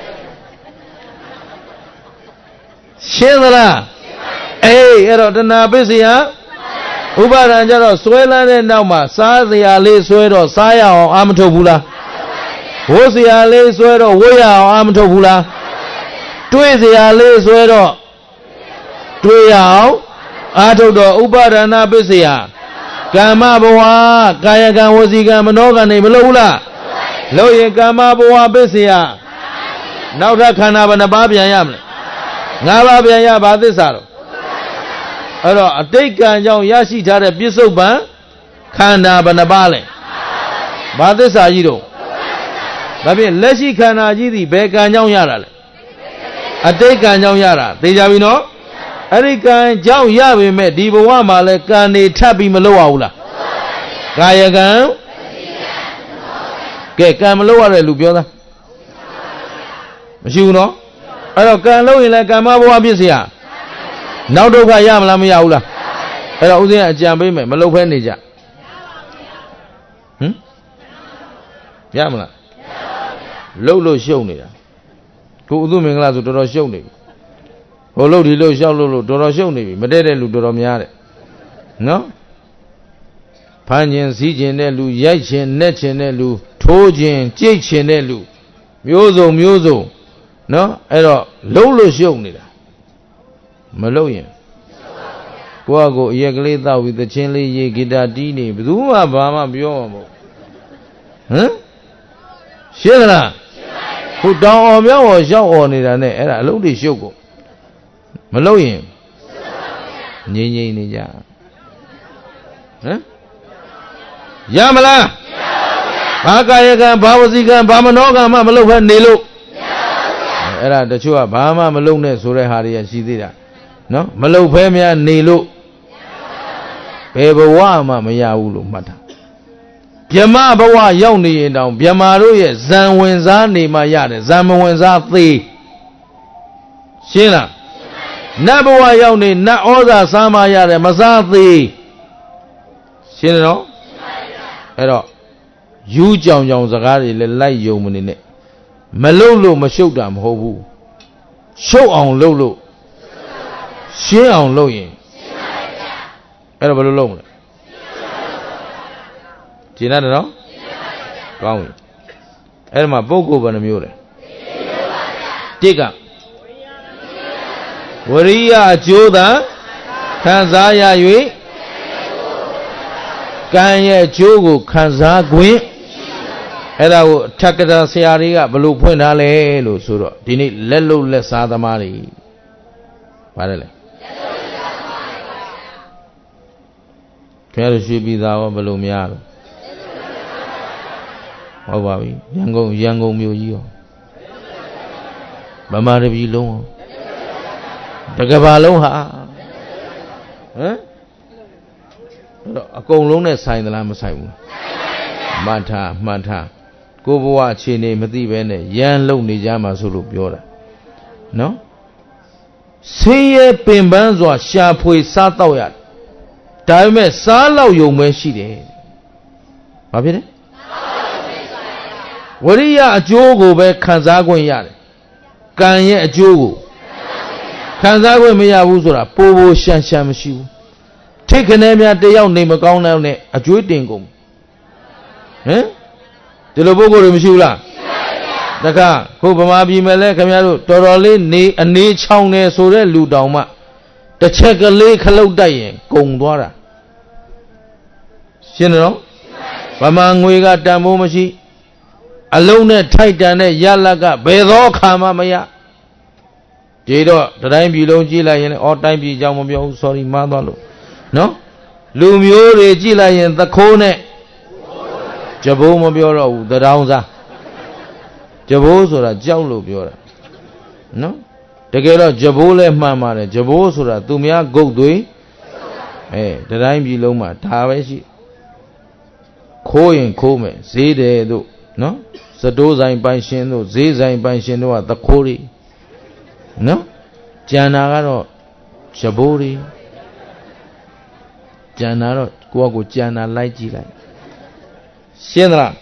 Shedala, eh, ero dana bisia, Ubaranjaro, Swela and Nama, Sazia Le Suero, Saya or Amatobula, Hosia Le Suero, Wea or Amatobula, Twizia Le Suero, Twia, Atodo, Ubarana Bisia. Kama Boa, Kayagan Waziga Manoga Nebula, Loye Kama Boa Bessia. Now that Kanabana Babia Yam Nababia Badisaro. A take a young Yashi Tara Bisoba, Kanabana Bale Badisa Yido. Babi Leshi Kanajidi, Beka Young Yara. A take a young Yara, Dejavino. Erican Jow Yabi met Dibuama like Kani Tabi Maloaula. Kayagan Get Kamaloa Lubiola. You know? I don't can low like Kamabo Abisia. Now do Kayam Lamiaula. I don't know Jambi Malopenija. Hm? Yamla Lolo show me. Kudu Mingla to show me. Olo di lo shao lo lo doro shou ne bi mate de lu doro mya de no phan chin si chin de lu yai chin net chin de lu ထိုးခြင်းကြိတ်ခြင်းတဲ့လူမျိုးစုံမျိုးစုံနော်အဲ့တော့လှုပ်လို့ရှုပ်နေတာမလှုပ်ရင်ကိုယ့်အကိုအရက်ကလေးတောက်ပြီးသချင်းလေးရေးဂီတာတီးနေဘယ်သူမှဘာမှပြောမှာမဟုတ်ဟမ်ရှင်းသလားဟိုတောင်အောင်မြောက်အောင်ရောက်អော်နေတာနဲ့အဲ့ဒါအလုံးတွေရှုပ်ကုန်မလှုပ်ရင်ငြိမ့်ငြိမ့်နေကြဟမ်ရမလားဘာကာယကံဘာဝစီကံဘာမနောကံမှမလုပ်ဘဲနေလို့အဲ့ဒါတချို့ကဘာမှမလုပ်နဲ့ဆိုတဲ့ဟာတွေကရှိသေးတာနော်မလုပ်ဘဲများနေလို့ဘယ်ဘဝမှမရဘူးလို့မှတ်တာဗြဟ္မဘဝရောက်နေရင်တောင်ဗြဟ္မာတို့ရဲ့ဇံဝင်စားနေမှရတယ်ဇံမဝင်စားသေးရှင်းလားနတ်ဘဝရောက်နေနတ်ဩဇာစားမှရတယ်မစားသေးရှင်းတယ်နော်အဲ့တော့ယူးကြောင်ကြောင်စကားတွေလည်းလိုက်ယုံမနေနဲ့မလုံလို့မရှုပ်တာမဟုတ်ဘူးရှုပ်အောင်လုပ်လို့ရှင်းအောင်လုပ်ရင်အဲ့တော့ဘယ်လိုလုပ်မလဲကျင်ရတယ်နော်ကောင်းပြီအဲ့ဒါမှပုဂ္ဂိုလ်ဘယ်နှမျိုးလဲတစ်ကဝရိယအကျိုးသာခံစားရ၍ကံရဲ့အကျိုးကိုခံစားခွင့်အဲ့ဒါကိုထက်ကတာဆရာတွေကဘယ်လိုဖွင့်ထားလဲလို့ဆိုတော့ဒီနေ့လက်လုံးလက်စားသမားတွေပါတယ်လေခင်ဗျားတို့ရွှေပြည်သားရောဘယ်လိုများလို့ဟုတ်ပါပြီရန်ကုန်ရန်ကုန်မြို့ကြီးရောဗမာတပြည်လုံးရောတကဘာလုံးဟာဟမ်အကုန်လုံးနဲ့ဆိုင်သလားမဆိုင်ဘူးမှတ်ထားမှတ်ထားကိုဘဝအခြေအနေမသိပဲနဲ့ရန်လုံနေကြမှာဆိုလို့ပြောတာနော်ဆင်းရဲပင်ပန်းစွာရှာဖွေစားတော့ရတယ်ဒါပေမဲ့စားလောက်ယုံပဲရှိတယ်ဘာဖြစ်လဲဝရိယအကျိုးကိုပဲခံစားခွင့်ရတယ်ကံရဲ့အကျိုးကိုခံစားခွင့်မရဘူးဆိုတာပိုပိုရှန်ရှန်မရှိဘူးထိတ်ခနဲများတယောက်နေမကောင်းတဲ့နဲ့အကျွေးတင်ကုန်ဟမ်ဒီလိုပုဂ္ဂိုလ်တွေမရှိဘူးလားတခါခုဗမာပြည်မှာလဲခင်ဗျားတို့တော်တော်လေးနေအနေချောင်းနေဆိုတဲ့လူတောင်မှတစ်ချက်ကလေးခလုတ်တိုက်ရင်ကုန်သွားတာရှင်းတယ်နော်ဗမာငွေကတန်ဖိုးမရှိအလုံးနဲ့ထိုက်တန်တဲ့ရလကဘယ်သောခါမှမရကြည်တော့တိုင်းပြည်လုံးကြည့်လိုက်ရင်အော်တိုင်းပြည်ကြောင်မပြောဘူး sorry မှားသွားလို့နော်လူမျိုးတွေကြည့်လိုက်ရင်သခိုးနဲ့ကြဘိုးမပြောတော့ဘူးတရောင်းစားကြဘိုးဆိုတာကြောက်လို့ပြောတာနော်တကယ်တော့ကြဘိုးလည်းမှန်ပါတယ်ကြဘိုးဆိုတာသူများဂုတ်သွေးအဲတိုင်းပြည်လုံးမှာဒါပဲရှိခိုးရင်ခိုးမယ်ဈေးတယ်တို့နော်စတိုးဆိုင်ပိုင်ရှင်တို့ဈေးဆိုင်ပိုင်ရှင်တို့ကသခိုးတွေနော်ကျန်တာကတော့ကြဘိုးတွေကျန်တာတော့ကိုယ့်အကိုကျန်တာလိုက်ကြည့်လိုက်ရှင်းသလား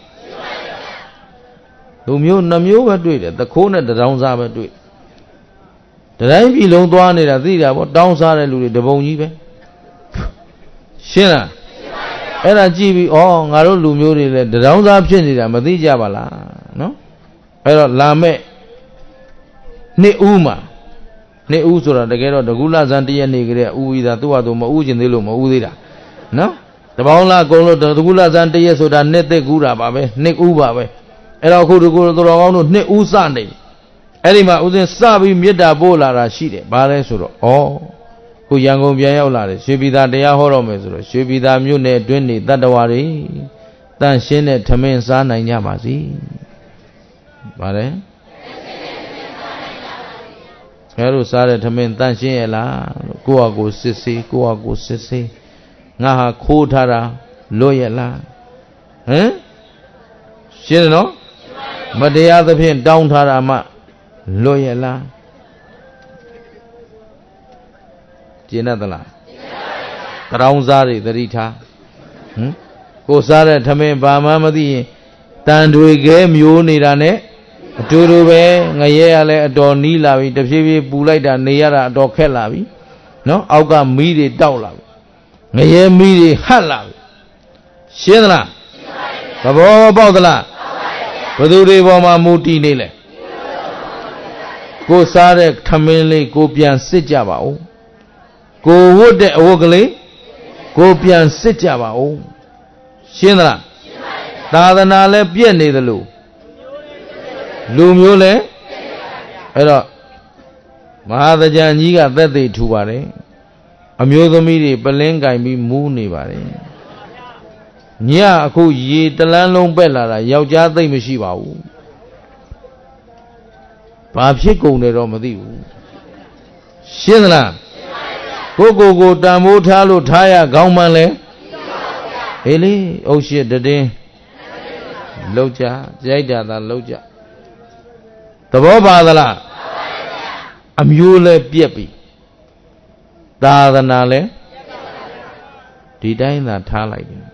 လူမျိုးနှမျိုးပဲတွေ့တယ်သခိုးနဲ့တောင်စားပဲတွေ့တိုင်းပြည်လုံးသွားနေတာသိတာပေါ့တောင်းစားတဲ့လူတွေတပုံကြီးပဲရှင်းလားအဲ့ဒါကြည့်ပြီးဩငါတို့လူမျိုးတွေလည်းတောင်စားဖြစ်နေတာမသိကြပါလားနော်အဲ့တော့လာမဲ့နှစ်ဦးမှာနှစ်ဦးဆိုတာတကယ်တော့တကူလဇန်တရက်နေကြတဲ့ဥဝိသာသူ့ဟာသူမဥကျင်သေးလို့မဥသေးတာနော်တပေါင်းလားအကုန်လို့တကူလဇန်တရက်ဆိုတာနှစ်သက်ကူးတာပါပဲနှစ်ဦးပါပဲအဲ့တော့အခုတကူတော်ကောင်းတို့နှစ်ဦးစနေအဲ့ဒီမှာဥစဉ်စပြီးမေတ္တာပို့လာတာရှိတယ်ဘာလဲဆိုတော့ဩခုရန်ကုန်ပြန်ရောက်လာတယ်ရွှေပြည်သာတရားဟောတော့မယ်ဆိုတော့ရွှေပြည်သာမြို့နယ်အတွင်းနေတတ္တဝါတွေတန့်ရှင်းတဲ့ထမင်းစားနိုင်ကြပါစေဘာလဲခဲတို့စားတဲ့ထမင်းတန့်ရှင်းရဲ့လားကိုယ့်ဟာကိုယ်စစ်ဆေးကိုယ့်ဟာကိုယ်စစ်ဆေးငါဟာခိုးထားတာလွတ်ရဲ့လားဟမ်ရှင်းတယ်နော်မတရားသဖြင့်တောင်းထားတာမှလွတ်ရဲ့လားကျင့်တတ်လားတရောင်းစားတွေသတိထားဟမ်ကိုစားတဲ့ထမင်းဘာမှမသိရင်တန်တွေခဲမျိုးနေတာနဲ့အတူတူပဲငရဲရလဲအတော်နီးလာပြီတဖြည်းဖြည်းပူလိုက်တာနေရတာအတော်ခက်လာပြီနော်အောက်ကမီးတွေတောက်လာပြီငရဲမီးတွေဟတ်လာပြီရှင်းသလားသဘောပေါက်သလားဘသူတွေပေါ်မှာမူတည်နေလဲကိုစားတဲ့ထမင်းလေးကိုပြန်စစ်ကြပါဦးကိုဝတ်တဲ့အဝတ်ကလေးကိုပြန်စစ်ကြပါဦးရှင်းသလားသာသနာလည်းပြည့်နေသလိုလူမျိုးလည်းအဲ့တော့မဟာသကြံကြီးကသက်သေထူပါတယ်အမျိုးသမီးတွေပလင်းကင်ပြီးမူးနေပါတယ်ညအခုရေတလန်းလုံးပက်လာတာယောက်ျားသိမ့်မရှိပါဘူးဘာဖြစ်ကုန်တယ်တော့မသိဘူးရှင်းသလားကိုကိုကိုတန်ဖိုးထားလို့ထားရခေါင်းမှန်လဲဟေးလေအုတ်ရှစ်တည်င်းလောက်ကြကြိုက်တာသာလောက်ကြသဘောပါသလားအမျိုးလဲပြက်ပြီသာသနာလဲဒီတိုင်းသာထားလိုက်တယ်ဟ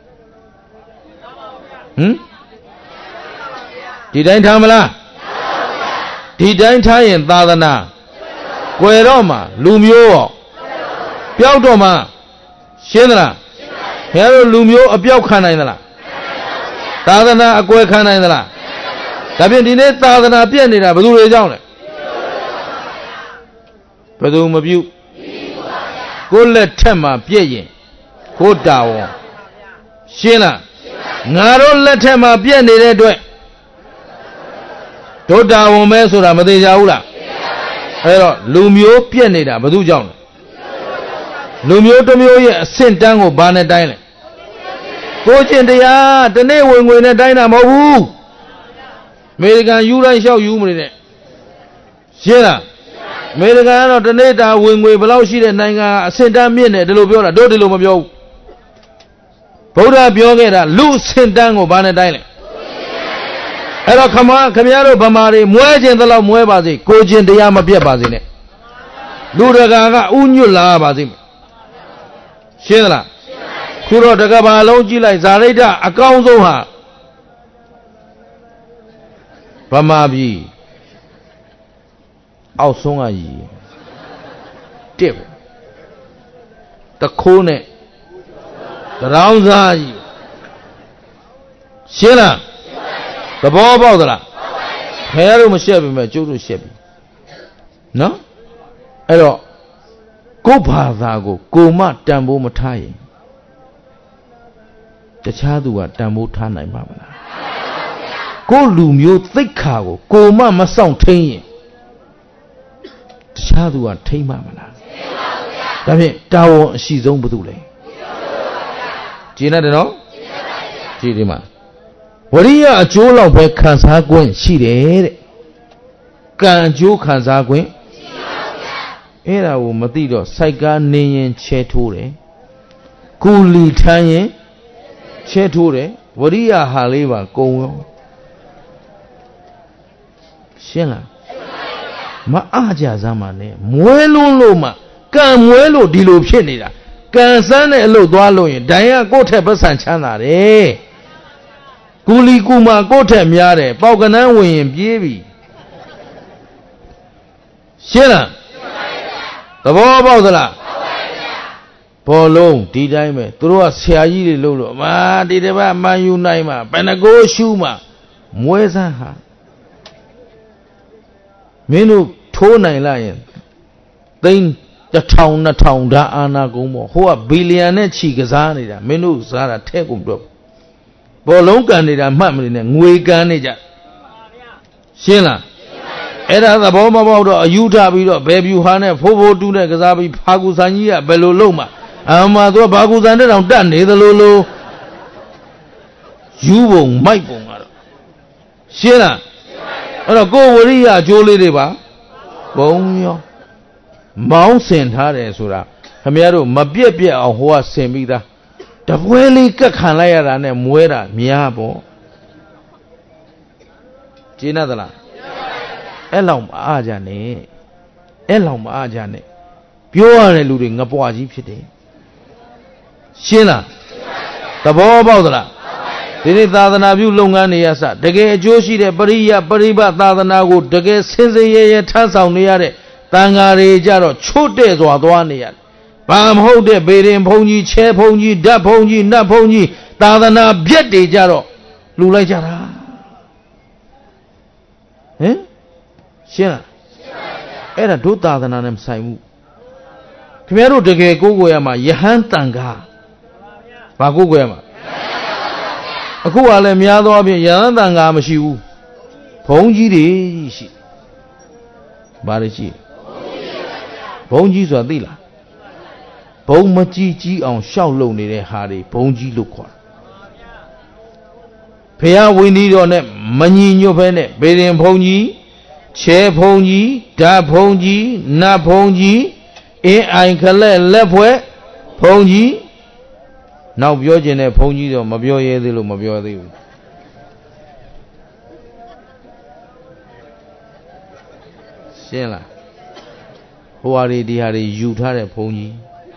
မ်ဒီတိုင်းထားမလားဒီတိုင်းထားရင်သာသနာကွယ်တော့မှလူမျိုးရောပျောက်တော့မှရှင်းသလားခင်ဗျားတို့လူမျိုးအပျောက်ခံနိုင်သလားသာသနာအကွယ်ခံနိုင်သလားဒါဖြင့်ဒီနေ့သာသနာပြည့်နေတာဘယ်သူတွေကြောင့်လဲဘယ်သူမပြုကိုလက်ထက်မှာပြည့်ရင်ကိုတာဝန်ရှင်းလားငါတို့လက်ထက်မှာပြည့်နေတဲ့အတွက်ဒုတာဝန်မဲဆိုတာမသေးကြဘူးလားအဲ့တော့လူမျိုးပြည့်နေတာဘယ်သူကြောင့်လဲလူမျိုးတစ်မျိုးရဲ့အဆင့်တန်းကိုဘာနဲ့တိုင်းလဲကိုကျင့်တရားတနေ့ဝင်ငွေနဲ့တိုင်းတာမဟုတ်ဘူးအမေရိကန်ယူတိုင်းလျှောက်ယူမနေနဲ့ရှင်းလားအမေရိကန်ကတော့တနေ့တာဝင်ငွေဘယ်လောက်ရှိတဲ့နိုင်ငံအဆင့်တန်းမြင့်တယ်ဒီလိုပြောတာတို့ဒီလိုမပြောဘူးဗုဒ္ဓပြောခဲ့တာလူအဆင့်တန်းကိုဘာနဲ့တိုင်းလဲအဲ့တော့ခမခင်ဗျားတို့ဗမာတွေမွဲခြင်းတလောက်မွဲပါစေကိုကျင့်တရားမပြတ်ပါစေနဲ့လူတကာကဥညွတ်လာပါစေရှင်းသလားခုတော့တကဘာလုံးကြည့်လိုက်ဇာရိတ္တအကောင်းဆုံးဟာဗမာပြည်အောက်ဆုံးကကြီးတစ်တခိုးနဲ့တရောင်းစားကြီးရှင်းလားသဘောပေါက်သလားခင်ဗျားတို့မရှက်ပြီမဲ့ကျုပ်တို့ရှက်ပြီနော်အဲ့တော့ကိုယ့်ဘာသာကိုကိုမတန်ဖိုးမထားရင်တခြားသူကတန်ဖိုးထားနိုင်မှာမလားကိုယ့်လူမျိုးသိက္ခာကိုကိုမမဆောင်ထိန်ရင်တခြားသူကထိန်မှာမလားဒါဖြင့်တာဝန်အရှိဆုံးဘယ်သူလဲကျင်းရတယ်နော်ကျင်းဒီမှာဝရိယအကျိုးလောက်ပဲခံစား권ရှိတယ်တဲ့ကံအကျိုးခံစား권အဲ့ဒါကိုမသိတော့စိုက်ကားနေရင်ချဲထိုးတယ်ကူလီထမ်းရင်ချဲထိုးတယ်ဝရိယဟာလေးပါကုံရောရှင်းလားမအားကြစမ်းပါနဲ့မွဲလွန်းလို့မှကံမွဲလို့ဒီလိုဖြစ်နေတာကံစမ်းတဲ့အလုပ်သွားလို့ရင်ဒိုင်ကကိုယ့်ထက်ပတ်စံချမ်းသာတယ်ကူလီကူမာကိုယ့်ထက်များတယ်ပေါက်ကနန်းဝင်ရင်ပြေးပြီရှင်းလားသဘောပေါက်သလားဘောလုံးဒီတိုင်းပဲသူတို့ကဆရာကြီးတွေလို့လို့အမဒီတစ်ပတ်မန်ယူနိုင်မှာဘယ်နှကိုရှူးမှာမွဲစမ်းဟာမင်းတို့ထိုးနိုင်လိုက်ရင်သိန်းတစ်ထောင်နှစ်ထောင်ဓာအာနာကုန်ပေါ့ဟိုကဘီလီယံနဲ့ချီကစားနေတာမင်းတို့စားတာထဲကုန်တော့ဘောလုံးကန်နေတာမှတ်မနေနဲ့ငွေကန်နေကြရှင်းလားအဲ့ဒါသဘောမပေါက်တော့အယူထပြီးတော့ဘယ်ဗျူဟာနဲ့ဖိုးဖိုးတူးနဲ့ကစားပြီးဖာကူဆန်ကြီးကဘယ်လိုလုပ်မှာအမှသူကဘာကူဆန်တဲ့တောင်တတ်နေသလိုလိုယူပုံမိုက်ပုံကတော့ရှင်းလားအဲ့တော့ကိုဝရိယအကျိုးလေးတွေပါဘုံရောမောင်းဆင်ထားတယ်ဆိုတာခင်ဗျားတို့မပြက်ပြက်အောင်ဟိုကဆင်ပြီးသားတပွဲလေးကက်ခံလိုက်ရတာနဲ့မွဲတာများပေါ့ကျင်းသလားအဲ့လောက်မအားကြနဲ့အဲ့လောက်မအားကြနဲ့ပြောရတဲ့လူတွေငပွားကြီးဖြစ်တယ်ရှင်းလားသဘောပေါက်သလားဒီနေ့သာသနာပြုလုပ်ငန်းတွေရစတကယ်အကျိုးရှိတဲ့ပရိယပရိပတ်သာသနာကိုတကယ်စင်စင်ရဲရဲထမ်းဆောင်နေရတဲ့တန်ဃာတွေကြတော့ချို့တဲ့စွာသွားနေရတယ်ဘာမဟုတ်တဲ့ဘေရင်ဘုံကြီးချဲဘုံကြီးဓာတ်ဘုံကြီးနတ်ဘုံကြီးသာသနာပြက်တွေကြတော့လူလိုက်ကြတာဟင်ရှင်းလားအဲ့ဒါဒုသာသနာနဲ့မဆိုင်ဘူးခင်ဗျားတို့တကယ်ကိုးကွယ်ရမှာယဟန်တန်ခါဘာကိုးကွယ်ရမှာအခုကလည်းများသောအားဖြင့်ယဟန်တန်ခါမရှိဘူးဘုံကြီးတွေရှိဘာတွေရှိဘုံကြီးဆိုတာသိလားဘုံမကြီးကြီးအောင်ရှောက်လုံနေတဲ့ဟာတွေဘုံကြီးလို့ခေါ်တာဖះဝိနည်းတော်နဲ့မညီညွတ်ဖဲနဲ့ဘေရင်ဘုံကြီးချဲဘုံကြီးဓာဘုံကြီးနတ်ဘုံကြီးအင်းအိုင်ခလက်လက်ဖွဲ့ဘုံကြီးနောက်ပြောကျင်တဲ့ဘုံကြီးတော့မပြောရဲသေးလို့မပြောသေးဘူးရှင်းလားဟိုဟာတွေဒီဟာတွေယူထားတဲ့ဘုံကြီး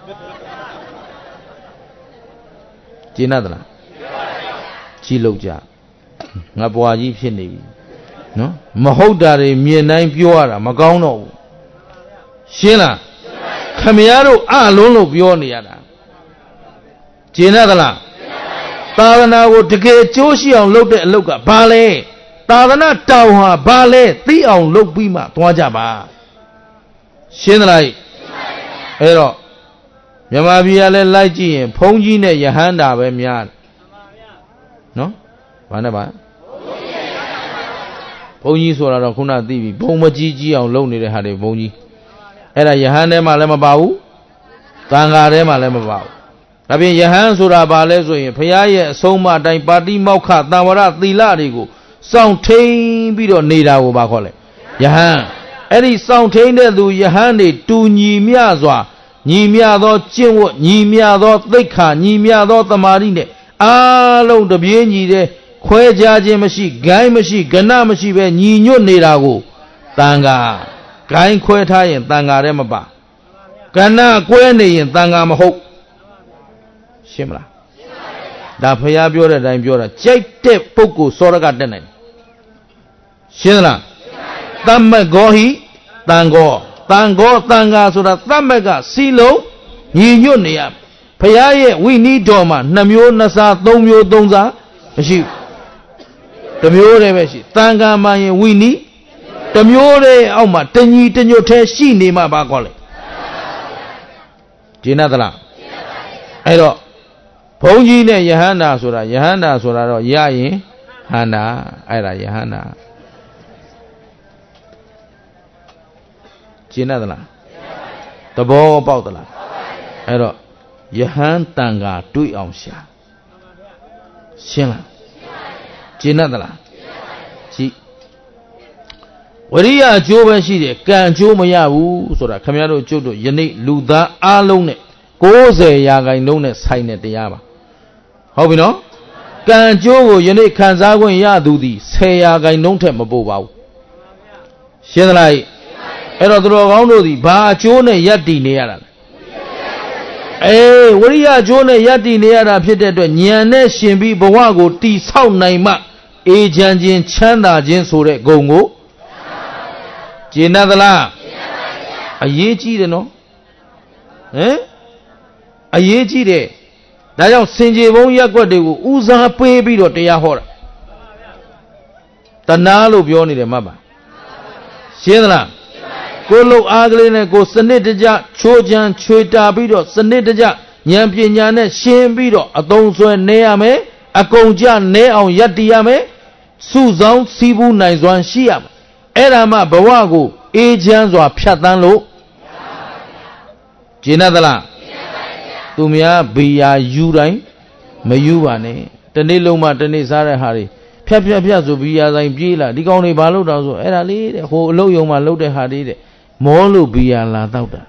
ကျင်းတ်သလားကြည့်လို့ကြငါပွားကြီးဖြစ်နေပြီနော်မဟုတ်တာတွေမြင်တိုင်းပြောရတာမကောင်းတော့ဘူးရှင်းလားခမရတို့အလုံးလို့ပြောနေရတာကျင်းတ်သလားသာသနာကိုတကယ်ကြိုးရှိအောင်လုပ်တဲ့အလုပ်ကဘာလဲသာသနာတောင်ဟာဘာလဲသိအောင်လုပ်ပြီးမှသွားကြပါရှင်းသလားအဲ့တော့မြန်မာပြည်ကလည်းလိုက်ကြည့်ရင်ဘုန်းကြီးနဲ့ယဟန္တာပဲများနော်ဘာနဲ့ပါဘုန်းကြီးဆိုတာတော့ခုနသိပြီဘုံမကြီးကြီးအောင်လုပ်နေတဲ့ဟာတွေဘုန်းကြီးအဲ့ဒါယဟန်ထဲမှာလည်းမပါဘူးသံဃာထဲမှာလည်းမပါဘူးဒါပြင်ယဟန်ဆိုတာဘာလဲဆိုရင်ဘုရားရဲ့အဆုံးအမအတိုင်းပါတိမောက္ခသံဝရသီလတွေကိုစောင့်ထိန်ပြီးတော့နေတာကိုဘာခေါ်လဲယဟန်အဲ့ဒီစောင့်ထိန်တဲ့သူယဟန်တွေတူညီမျှစွာညီမျှသောကျင့်ဝတ်ညီမျှသောသိက္ခာညီမျှသောသမာဓိနဲ့အားလုံးတပြေးညီတဲ့ခွဲခြားခြင်းမရှိဂိုင်းမရှိကဏမရှိပဲညီညွတ်နေတာကိုတန်ခါဂိုင်းခွဲထားရင်တန်ခါထဲမပါကဏကွဲနေရင်တန်ခါမဟုတ်ရှင်းမလားဒါဖျားပြောတဲ့အတိုင်းပြောတာကြိုက်တဲ့ပုဂ္ဂိုလ်စောရကတက်နိုင်ရှင်းလားတမ္မဂောဟိတန်ဂောတန်ဂောတန်ခါဆိုတာတမ္မကစီလုံးညီညွတ်နေရဖျားရဲ့ဝိနည်းတော်မှာနှစ်မျိုးနှစ်စားသုံးမျိုးသုံးစားမရှိဘူးတစ်မျိုးတည်းပဲရှိတန်ခါမှရင်ဝိနည်းတစ်မျိုးတည်းအောက်မှာတညီတညွတ်ထဲရှိနေမှဘာခေါ်လဲကျင့်သလားအဲ့တော့ဘုန်းကြီးနဲ့ယဟန္တာဆိုတာယဟန္တာဆိုတာတော့ရရင်ဟန္တာအဲ့ဒါယဟန္တာကျင့်သလားသဘောပေါက်သလားအဲ့တော့ယဟန်တန်ခါတွေ့အောင်ရှာရှင်းလားကျင့်သလားကြည့်ဝရိယအကျိုးပဲရှိတယ်ကံအကျိုးမရဘူးဆိုတာခင်ဗျားတို့ကျုပ်တို့ယနေ့လူသားအားလုံးနဲ့ကိုးဆယ်ရာခိုင်နှုန်းနဲ့ဆိုင်တဲ့တရားပါဟုတ်ပြီနော်ကံအကျိုးကိုယနေ့ခံစားခွင့်ရသူသည်ဆယ်ရာခိုင်နှုန်းထက်မပိုပါဘူးရှင်းသလားအဲ့တော့သူတော်ကောင်းတို့သည်ဘာအကျိုးနဲ့ယက်တည်နေရတာလဲအေးဝရိယအကျိုးနဲ့ယက်တည်နေရတာဖြစ်တဲ့အတွက်ဉာဏ်နဲ့ရှင်ပြီးဘဝကိုတည်ဆောက်နိုင်မှအေးချမ်းခြင်းချမ်းသာခြင်းဆိုတဲ့ဂုဏ်ကိုကျင့်သလားအရေးကြီးတယ်နော်ဟမ်အရေးကြီးတယ်ဒါကြောင့်စင်ကြေဘုံရက်ွက်တွေကိုဦးစားပေးပြီးတော့တရားဟောတာတဏှာလို့ပြောနေတယ်မှတ်ပါရှင်းသလားကိုယ်လုံအားကလေးနဲ့ကိုယ်စနစ်တကျချိုးချမ်းချွေတာပြီးတော့စနစ်တကျဉာဏ်ပညာနဲ့ရှင်းပြီးတော့အသုံးဆွဲနေရမယ်အကုန်ကြနေအောင်ယက်တည်ရမယ်စုဆောင်စီးပူးနိုင်စွမ်းရှိရမယ်အဲ့ဒါမှဘဝကိုအေးချမ်းစွာဖြတ်သန်းလို့ကျင့်သလားသူများဘီယာယူတိုင်းမယူပါနဲ့တနေ့လုံးမှတနေ့စားတဲ့ဟာတွေဖြတ်ဖြတ်ဖြတ်ဆိုဘီယာဆိုင်ပြေးလာဒီကောင်တွေဘာလုပ်တော့ဆိုအဲ့ဒါလေးတဲ့ဟိုအလုတ်ယုံမှလုပ်တဲ့ဟာလေးတဲ့မောလို့ဘီယာလာတော့တာ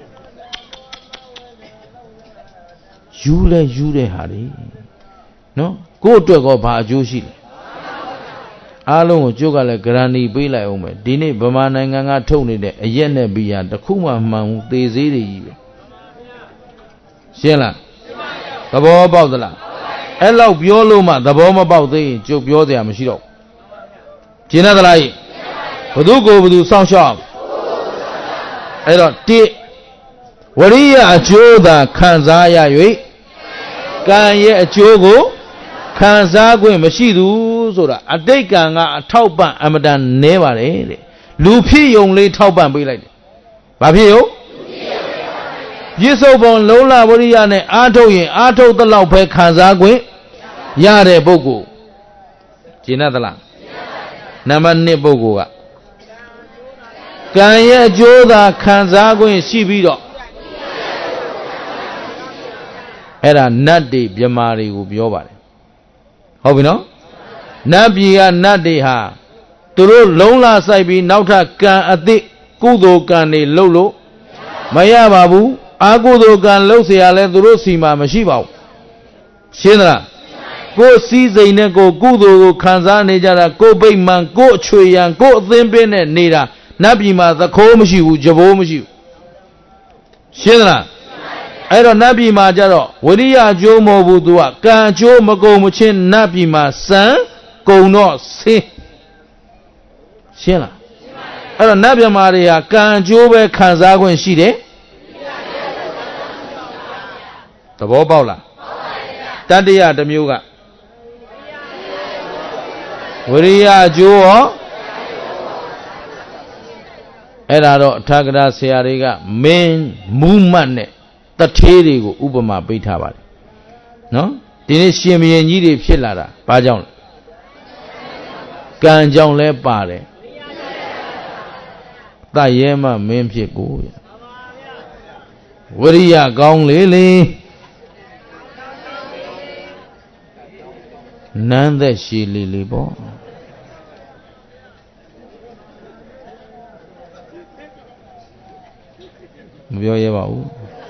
ယူလဲယူတဲ့ဟာတွေနော်ကိုယ့်အတွက်ကောဘာအကျိုးရှိလဲအားလုံးကိုကျုပ်ကလည်းဂရန်တီပေးလိုက်အောင်မယ်ဒီနေ့ဗမာနိုင်ငံကထုတ်နေတဲ့အရက်နဲ့ဘီယာတစ်ခုမှမှန်ဘူးသေသေးတွေကြီးပဲရှင်းလားသဘောပေါက်သလားအဲ့လောက်ပြောလို့မှသဘောမပေါက်သေးရင်ကျုပ်ပြောစရာမရှိတော့ရှင်းသလားဘသူကိုဘသူစောင့်ရှောက်အဲ့တော့တိဝရိယအကျိုးသာခံစားရ၍ကံရဲ့အကျိုးကိုခံစားခွင့်မရှိသူဆိုတာအတိတ်ကံကအထောက်ပံ့အမတန်နဲပါတယ်တဲ့လူဖြစ်ယုံလေးထောက်ပံ့ပေးလိုက်တယ်ဘာဖြစ်ယုံပြစ္ဆုတ်ပုံလုံးလာဝရိယနဲ့အာထုတ်ရင်အာထုတ်တဲ့လောက်ပဲခံစားခွင့်ရတဲ့ပုဂ္ဂိုလ်ကျင့်သလားနံပါတ်နှစ်ပုဂ္ဂိုလ်ကကံရဲ့အကျိုးသာခံစားခွင့်ရှိပြီးတော့အဲ့ဒါနတ်တွေမြမာတွေကိုပြောပါတယ်ဟုတ်ပြီနော်နတ်ပြည်ကနတ်တွေဟာသူတို့လုံးလာဆိုင်ပြီးနောက်ထပ်ကံအသစ်ကုသိုလ်ကံတွေလှုပ်လို့မရပါဘူးအာကုသိုလ်ကံလှုပ်เสียရလဲသူတို့စီမှာမရှိပါဘူးရှင်းသလားကိုယ်စည်းစိမ်နဲ့ကိုကုသိုလ်ကိုခံစားနေကြတာကိုယ်ပိတ်မှန်ကိုယ်အချွေရန်ကိုယ်အသင်းပင်းနဲ့နေတာနတ်ပြည်မှာသခိုးမရှိဘူးကြဘိုးမရှိဘူးရှင်းသလားအဲ့တော့နတ်ပြည်မှာကြတော့ဝိရိယအကျိုးမဟုတ်ဘူးသူကကံအကျိုးမကုန်မချင်းနတ်ပြည်မှာစံကုန်တော့ဆင်းရှင်းလားအဲ့တော့နတ်ပြည်မှာတွေဟာကံအကျိုးပဲခံစားခွင့်ရှိတယ်သဘောပေါက်လားတတ္တယတစ်မျိုးကဝိရိယအကျိုးရောအဲ့ဒါတော့အထာဂရဆရာတွေကမင်းမူးမတ်နဲ့တထေးတွေကိုဥပမာပေးထားပါတယ်နော်ဒီနေ့ရှင်ဘုရင်ကြီးတွေဖြစ်လာတာဘာကြောင့်လဲကံကြောင့်လဲပါတယ်တတ်ရဲမှမင်းဖြစ်ကိုဝိရိယကောင်းလေလေနန်းသက်ရှိလေလေပေါ့မပြောရပါဘူး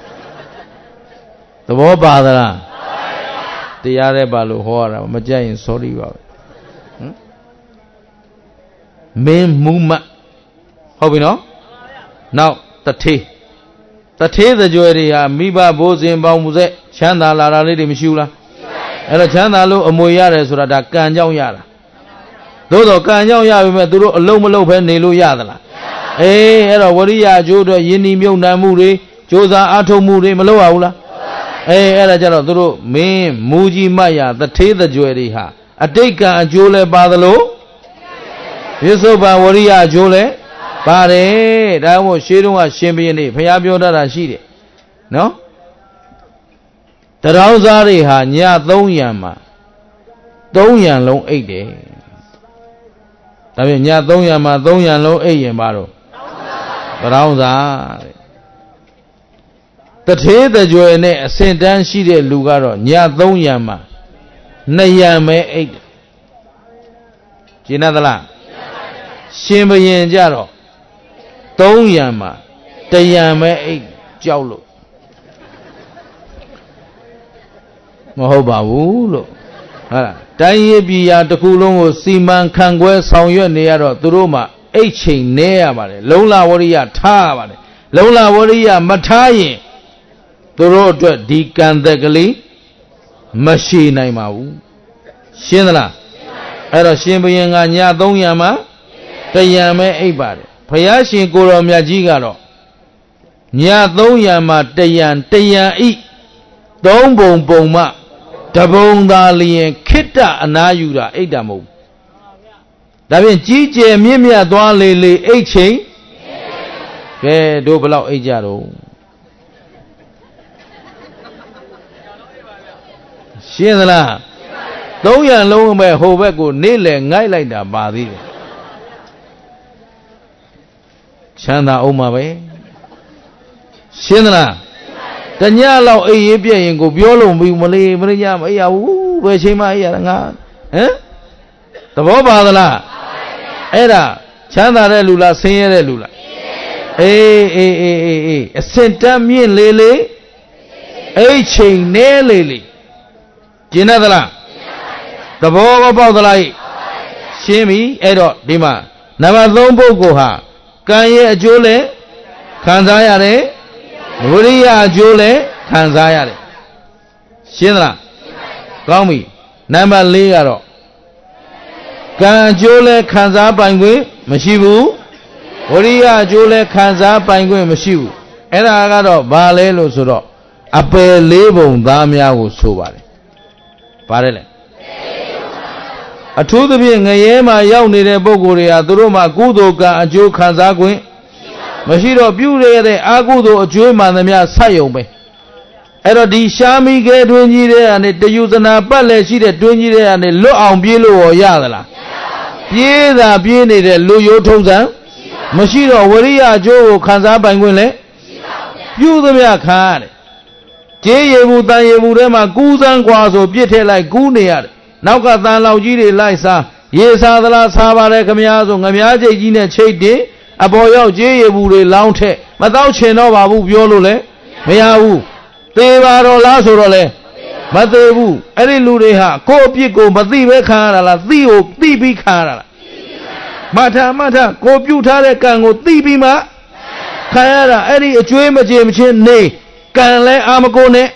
သဘောပါသလားတရားတဲ့ပါလို့ဟောရတာမကြိုက်ရင် sorry ပါပဲဟမ်မင်းမူမတ်ဟုတ်ပြီနော်နောက်တထေးတထေးသကြွယ်တွေဟာမိဘဘိုးစဉ်ပေါင်းမှုဆက်ချမ်းသာလာတာလေးတွေမရှိဘူးလားအဲ့တော့ချမ်းသာလို့အမွေရတယ်ဆိုတာဒါကံကြောင့်ရတာသို့တော့ကံကြောင့်ရပြီမဲ့သူတို့အလုံးမလုံးပဲနေလို့ရသလားအေးအဲ့တော့ဝရိယအကျိုးအတွက်ယဉ်ဤမြုပ်နှံမှုတွေကြိုးစားအားထုတ်မှုတွေမလုပ်ရဘူးလားအေးအဲ့ဒါကြတော့သူတို့မင်းမူကြီးမတ်ရတထေးသကြွယ်တွေဟာအတိတ်ကံအကျိုးလဲပါသလိုပြစ္ဆုတ်ပံဝရိယအကျိုးလဲပါတယ်ဒါမှမဟုတ်ရှေးတုန်းကရှင်ဘုရင်တွေဘုရားပြောတတ်တာရှိတယ်နော်တရောင်းစားတွေဟာညသုံးရံမှာသုံးရံလုံးအိတ်တယ်ဒါပြင်ညသုံးရံမှာသုံးရံလုံးအိတ်ရင်ပါတော့တရောင်းစားတဲ့တထေးတကြွယ်နဲ့အစင်တန်းရှိတဲ့လူကတော့ညသုံးရံမှာနှစ်ရံပဲအိတ်ကျင်သလားရှင်ဘုရင်ကြတော့သုံးရံမှာတရံပဲအိတ်ကြောက်လို့မဟုတ်ပါဘူးလို့ဟုတ်လားတိုင်းရပြည်ရာတစ်ခုလုံးကိုစီမံခန့်ခွဲဆောင်ရွက်နေရတော့သူတို့မှအိတ်ချိန်နဲရပါတယ်လုံလဝရိယထားရပါတယ်လုံလဝရိယမထားရင်သူတို့အတွက်ဒီကံသက်ကလေးမရှိနိုင်ပါဘူးရှင်းသလားအဲ့တော့ရှင်ဘုရင်ကညသုံးရံမှာတရံပဲအိပ်ပါတယ်ဘုရားရှင်ကိုရောမြတ်ကြီးကတော့ညသုံးရံမှာတရံတရံဤသုံးပုံပုံမှတပုံသာလျင်ခိတ္တအနာယူတာအိတ်တာမဟုတ်ဒါဖြင့်ကြီးကျယ်မြင့်မြတ်သွားလေလေအိတ်ချိန်ကဲတို့ဘယ်လောက်အိတ်ကြတော့ရှင်းသလားသုံးရံလုံးပဲဟိုဘက်ကိုနေ့လည်ငိုက်လိုက်တာပါသေးတယ်ချမ်းသာအောင်ပါပဲရှင်းသလားတညလောက်အိပ်ရေးပြည့်ရင်ကိုပြောလို့မလေးမရမအိပ်ရဘူးဘယ်ချိန်မှအိပ်ရတာငါဟမ်သဘောပါသလားအဲ့ဒါချမ်းသာတဲ့လူလားဆင်းရဲတဲ့လူလားအေးအေးအေးအေးအေးအစင်တမ်းမြင့်လေလေအိတ်ချိန်နဲလေလေကျင်သလားသဘောပေါက်သလားရှင်းပြီအဲ့တော့ဒီမှာနံပါတ်သုံးပုဂ္ဂိုလ်ဟာကံရဲ့အကျိုးလည်းခံစားရတယ်ဝိရိယအကျိုးလည်းခံစားရတယ်ရှင်းသလားကောင်းပြီနံပါတ်လေးကတော့ကံအကျိုးလည်းခံစားပိုင်ခွင့်မရှိဘူးဝိရိယအကျိုးလည်းခံစားပိုင်ခွင့်မရှိဘူးအဲ့ဒါကတော့ဘာလဲလို့ဆိုတော့အပယ်လေးပုံသားများကိုဆိုပါတယ်ဘာလဲလဲအထူးသဖြင့်ငရဲမှာရောက်နေတဲ့ပုဂ္ဂိုလ်တွေဟာသူတို့မှာကုသိုလ်ကံအကျိုးခံစား권မရှိတော့ပြုရတဲ့အကုသိုလ်အကျိုးမှန်သမျှဆက်ယုံပဲအဲ့တော့ဒီရှားမိခဲတွင်းကြီးတဲ့ကနေတယူဇနာပတ်လည်းရှိတဲ့တွင်းကြီးတဲ့ကနေလွတ်အောင်ပြေးလို့ရသလားပြေးတာပြေးနေတဲ့လူရိုးထုံးစံမရှိတော့ဝရိယအကျိုးကိုခံစားပိုင်권လည်းပြုသမျှခံရတယ်ကျေးရည်ဘူးတန်ရည်ဘူးထဲမှာကူးစမ်းกว่าဆိုပြစ်ထည့်လိုက်ကူးနေရတယ်နောက်ကတန်လောက်ကြီးတွေလိုက်စားရေစားသလားစားပါတယ်ခမည်းဆိုငမားကြိတ်ကြီးနဲ့ချိတ်တင်အပေါ်ရောက်ကျေးရည်ဘူးတွေလောင်းထက်မတော့ချင်တော့ပါဘူးပြောလို့လေမရဘူးသေပါတော့လားဆိုတော့လေမသေးဘူးအဲ့ဒီလူတွေဟာကိုယ့်အပြစ်ကိုမသိပဲခံရတာလားသိကိုသိပြီးခံရတာလားမထမထကိုပြုတ်ထားတဲ့ကံကိုသိပြီးမှခံရတာအဲ့ဒီအကျွေးမကြေမချင်းနေကံလဲအာမကိုနဲ့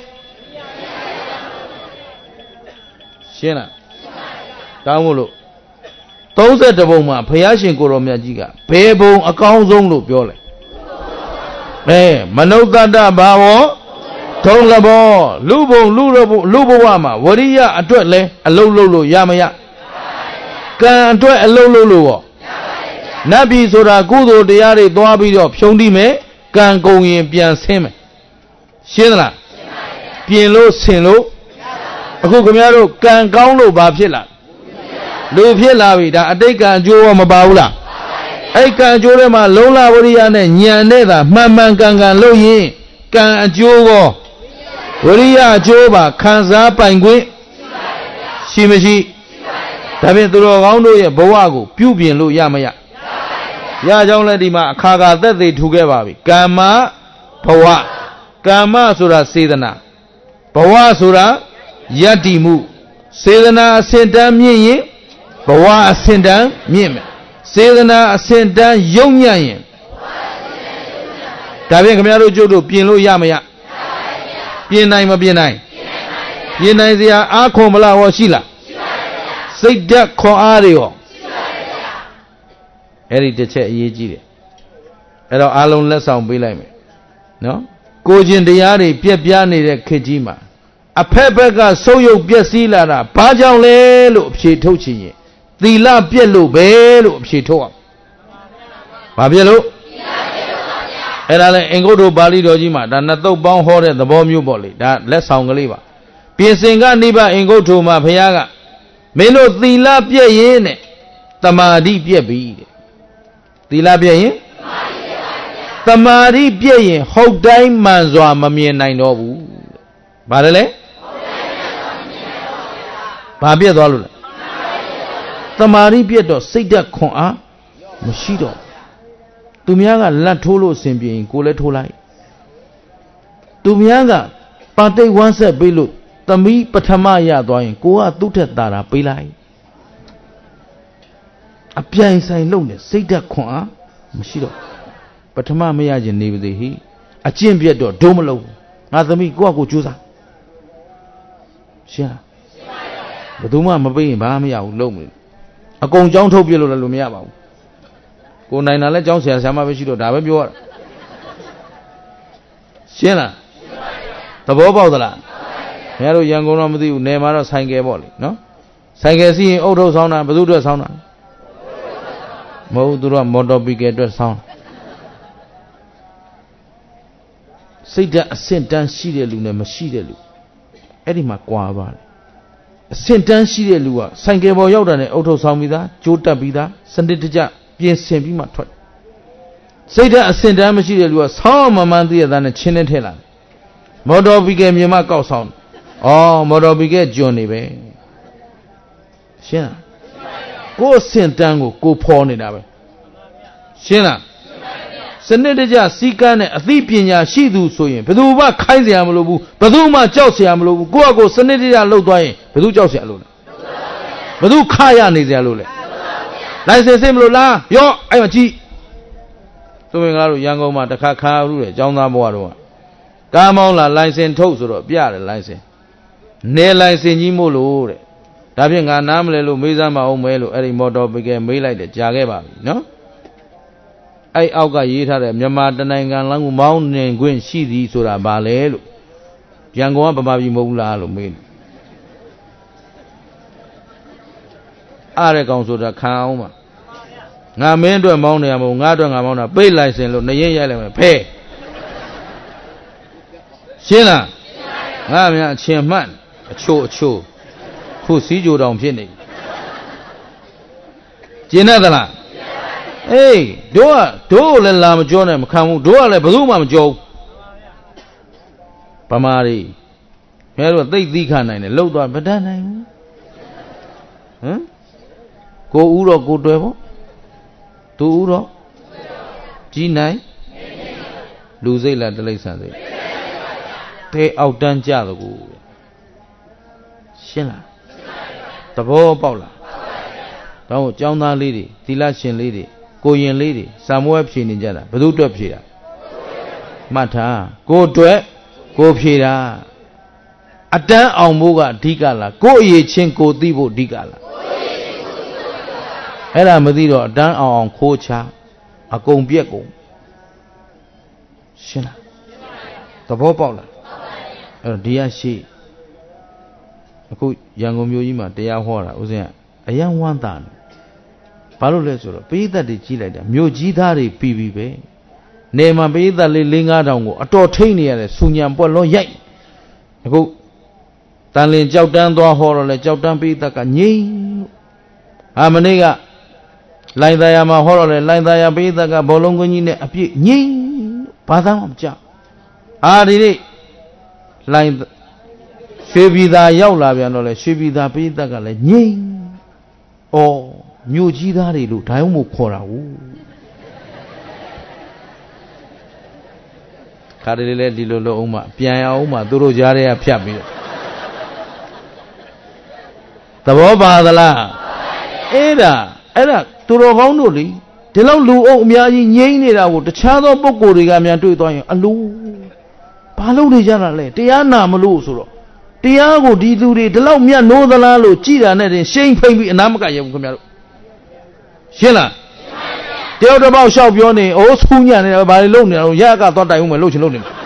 ရှင်းလားတောင်းမို့လို့သုံးဆယ်ဘုံမှာဘုရားရှင်ကိုရောမြတ်ကြီးကဘယ်ဘုံအကောင်းဆုံးလို့ပြောလဲအဲမနုဿတ္တဘာဝထုံးလဘောလူဘုံလူရဘုံလူဘဝမှာဝရိယအတွက်လဲအလုံးလုံးလို့ရမရကံအတွက်အလုံးလုံးလို့ရောနတ်ပြည်ဆိုတာကုသိုလ်တရားတွေသွားပြီးတော့ဖြုံးတိမယ်ကံကုန်ရင်ပြန်ဆင်းမယ်ရှင်းသလားပြင်လို့ဆင်လို့အခုခင်ဗျားတို့ကံကောင်းလို့ဘာဖြစ်လာလူဖြစ်လာပြီဒါအတိတ်ကံအကျိုးရောမပါဘူးလားအဲ့ကံအကျိုးထဲမှာလုံလဝရိယနဲ့ညံနဲ့သာမှန်မှန်ကန်ကန်လုပ်ရင်ကံအကျိုးရောဝရိယအကျိုးပါခံစားပိုင်권ရှိမရှိဒါဖြင့်သူတော်ကောင်းတို့ရဲ့ဘဝကိုပြုပြင်လို့ရမရရကြောင်းလည်းဒီမှာအခါခါသက်သေထူခဲ့ပါပြီကမ္မဘဝကမ္မဆိုတာစေတနာဘဝဆိုတာယတ္တိမှုစေတနာအစဉ်တန်းမြင့်ရင်ဘဝအစဉ်တန်းမြင့်မယ်စေတနာအစဉ်တန်းယုံညံ့ရင်ဒါဖြင့်ခင်ဗျားတို့ကျုပ်တို့ပြင်လို့ရမရပြင်နိုင်မပြင်နိုင်ပြင်နိုင်စရာအားခွန်မလားဟောရှိလားစိတ်ဓာတ်ခွန်အားတွေရောအဲ့ဒီတစ်ချက်အရေးကြီးတယ်အဲ့တော့အားလုံးလက်ဆောင်ပေးလိုက်မယ်နော်ကိုကျင်တရားတွေပြက်ပြားနေတဲ့ခေတ်ကြီးမှာအဖက်ဖက်ကဆုပ်ယုပ်ပျက်စီးလာတာဘာကြောင့်လဲလို့အဖြေထုတ်ချင်ရင်သီလပြက်လို့ပဲလို့အဖြေထုတ်အောင်ဘာပြက်လို့အဲ့ဒါလဲအင်္ဂုတ္တပါဠိတော်ကြီးမှာဒါနှစ်သုတ်ပေါင်းဟောတဲ့သဘောမျိုးပေါ့လေဒါလက်ဆောင်ကလေးပါပြင်စင်ကနိဗ္ဗာန်အင်္ဂုတ္တမှာဘုရားကမင်းတို့သီလပြက်ရင်နဲ့တမာတိပြက်ပြီတဲ့သီလပြက်ရင်တမာတိပြက်ရင်ဟုတ်တိုင်းမှန်စွာမမြင်နိုင်တော့ဘူးဘာလဲလဲဘာပြက်သွားလို့လဲတမာတိပြက်တော့စိတ်ဓာတ်ခွန်အားမရှိတော့သူများကလက်ထိုးလို့အစဉ်ပြေရင်ကိုယ်လည်းထိုးလိုက်သူများကပါတိတ်ဝမ်းဆက်ပေးလို့သမီးပထမရသွားရင်ကိုကသူ့ထက်သာတာပေးလိုက်အပြိုင်ဆိုင်လုပ်နေစိတ်ဓာတ်ခွန်အားမရှိတော့ပထမမရခြင်းနေပါသေးဟိအကျင့်ပြတ်တော့ဒုံးမလုံးငါသမီးကိုကကိုကြိုးစားရှင်းဘယ်သူမှမပေးရင်ဘာမရဘူးလုံးမလို့အကုန်ကြောင်းထုတ်ပြလို့လည်းလို့မရပါဘူးကိုနိုင်တာလဲကြောင်းဆရာဆရာမပဲရှိတော့ဒါပဲပြောရတာရှင်းလားသဘောပေါက်သလားခင်ဗျားတို့ရန်ကုန်တော့မသိဘူးနယ်မှာတော့ဆိုင်ကယ်ပေါ့လေနော်ဆိုင်ကယ်စီးရင်အုတ်ထုတ်ဆောင်းတာဘယ်သူအတွက်ဆောင်းတာမဟုတ်သူတို့ကမော်တော်ဘီကယ်အတွက်ဆောင်းစိတ်ဓာတ်အဆင့်တန်းရှိတဲ့လူနဲ့မရှိတဲ့လူအဲ့ဒီမှာကွာပါတယ်အဆင့်တန်းရှိတဲ့လူကဆိုင်ကယ်ပေါ်ရောက်တာနဲ့အုတ်ထုတ်ဆောင်းပြီးသားကြိုးတက်ပြီးသားစနစ်တကျပြင်ဆင်ပြီးမှထွက်စိတ်ဓာတ်အဆင့်တန်းမရှိတဲ့လူကဆောင်းမှမှန်းသိရတဲ့နဲ့ချင်းနဲ့ထဲလာမော်တော်ဘီကယ်မြေမကောက်ဆောင်းဩမော်တော်ဘီကယ်ကျွန်းနေပဲရှင်းလားကိုယ်အဆင့်တန်းကိုကိုဖော်နေတာပဲရှင်းလားစနစ်တကျစီကန်းနဲ့အသိပညာရှိသူဆိုရင်ဘယ်သူမှခိုင်းเสียမလို့ဘူးဘယ်သူမှကြောက်เสียမလို့ဘူးကိုယ့်အကိုစနစ်တကျလှုပ်သွားရင်ဘယ်သူကြောက်เสียလို့လဲဘယ်သူခရနေเสียလို့လဲလိုင်စင်စစ်မလို့လားရော့အဲ့မှာကြည့်သူမင်္ဂလာတို့ရန်ကုန်မှာတစ်ခါခါရူးတယ်ကျောင်းသားဘဝတော့ကားမောင်းလာလိုင်စင်ထုတ်ဆိုတော့ပြတယ်လိုင်စင်နေလိုင်စင်ကြီးမို့လို့တဲ့ဒါဖြင့်ငါနားမလဲလို့မေးစမ်းမအောင်မဲလို့အဲ့ဒီမော်တော်ဘီကယ်မေးလိုက်တယ်ကြာခဲ့ပါပြီနော်အဲ့အောက်ကရေးထားတဲ့မြန်မာတနိုင်ငံလုံးကိုမောင်းနှင်ခွင့်ရှိသည်ဆိုတာဘာလဲလို့ရန်ကုန်ကဗမာပြည်မဟုတ်လားလို့မေးတယ်အားရကောင်ဆိုတာခံအောင်မှာငါမင်းအတွက်မောင်းနေရမို့ငါအတွက်ငါမောင်းတာပိတ်လိုက်စင်လို့နေရင်ရိုက်လိုက်မယ်ဖဲရှင်းလားငါများအချင်းမှန်အချို့အချို့ခုစီးကြိုတောင်ဖြစ်နေကျင်တတ်သလားအေးတို့ကတို့လည်းလာမကြောနဲ့မခံဘူးတို့ကလည်းဘယ်သူမှမကြောဘူးဗမာတွေခဲတို့သိသိခနိုင်တယ်လှုပ်သွားမတတ်နိုင်ဘူးဟမ်ကိုဦးတော့ကိုတွယ်ပေါ့သူဦးတော့ကြီးနိုင်လူစိတ်လားတိရစ္ဆာန်စိတ်တဲအောက်တန်းကြတော့ကိုရှင်းလားသဘောပေါက်လားတော့ကျောင်းသားလေးတွေသီလရှင်လေးတွေကိုရင်လေးတွေစာမွေးဖြေနေကြတာဘယ်သူအတွက်ဖြေတာမှတ်ထားကိုအတွက်ကိုဖြေတာအတန်းအောင်ဖို့ကအဓိကလားကိုအရေးချင်းကိုသိဖို့အဓိကလားအဲ့ဒါမသိတော့အတန်းအောင်အောင်ခိုးချအကုန်ပြက်ကုန်ရှင်းလားသဘောပေါက်လားအဲ့တော့ဒီရရှိအခုရန်ကုန်မြို့ကြီးမှာတရားဟောတာဥစဉ်ကအယံဝမ်းသာတယ်ဘာလို့လဲဆိုတော့ပိဋကတ်တွေကြီးလိုက်တာမြို့ကြီးသားတွေပြီးပြီပဲနေမှာပိဋကတ်လေး၄၅တောင်ကိုအတော်ထိတ်နေရတယ်ဆူညံပွက်လုံးရိုက်အခုတန်လင်ကြောက်တန်းသွားဟောတော့လဲကြောက်တန်းပိဋကတ်ကငြိမ်အာမနေ့ကလိုင်သားရမှာဟောတော့လဲလိုင်သားရပိဋကတ်ကဘောလုံးကွင်းကြီးနဲ့အပြည့်ငြိမ်ဘာသာမှမကြောက်အာဒီနေ့လိုင်ရွှေပြည်သာရောက်လာပြန်တော့လဲရွှေပြည်သာပိဋကတ်ကလည်းငြိမ်ဩမြို့ကြီးသားတွေလို့ဓာတ်မို့ခေါ်တာဟုတ်ခါတည်းလေးဒီလိုလုံးအောင်မှပြန်ရအောင်မှသူတို့ကြားထဲကဖြတ်ပြီးတော့သဘောပါသလားအဲ့ဒါအဲ့ဒါသူတော်ကောင်းတို့လေဒီလောက်လူအုပ်အများကြီးငြိမ့်နေတာကိုတခြားသောပုဂ္ဂိုလ်တွေကမြန်တွေ့သွားရင်အလိုဘာလို့နေကြတာလဲတရားနာမလို့ဆိုတော့တရားကိုဒီသူတွေဒီလောက်မြတ်နိုးသလားလို့ကြည်တာနဲ့တင်ရှိန်ဖိမ့်ပြီးအနာမကရဘူးခင်ဗျားတို့ရှင်းလားတယောက်တစ်ပေါက်လျှောက်ပြောနေအိုးဆူးညံနေတာဘာလို့လုံနေတာရကသွားတိုင်ဦးမယ်လို့ချင်လို့နေမှာ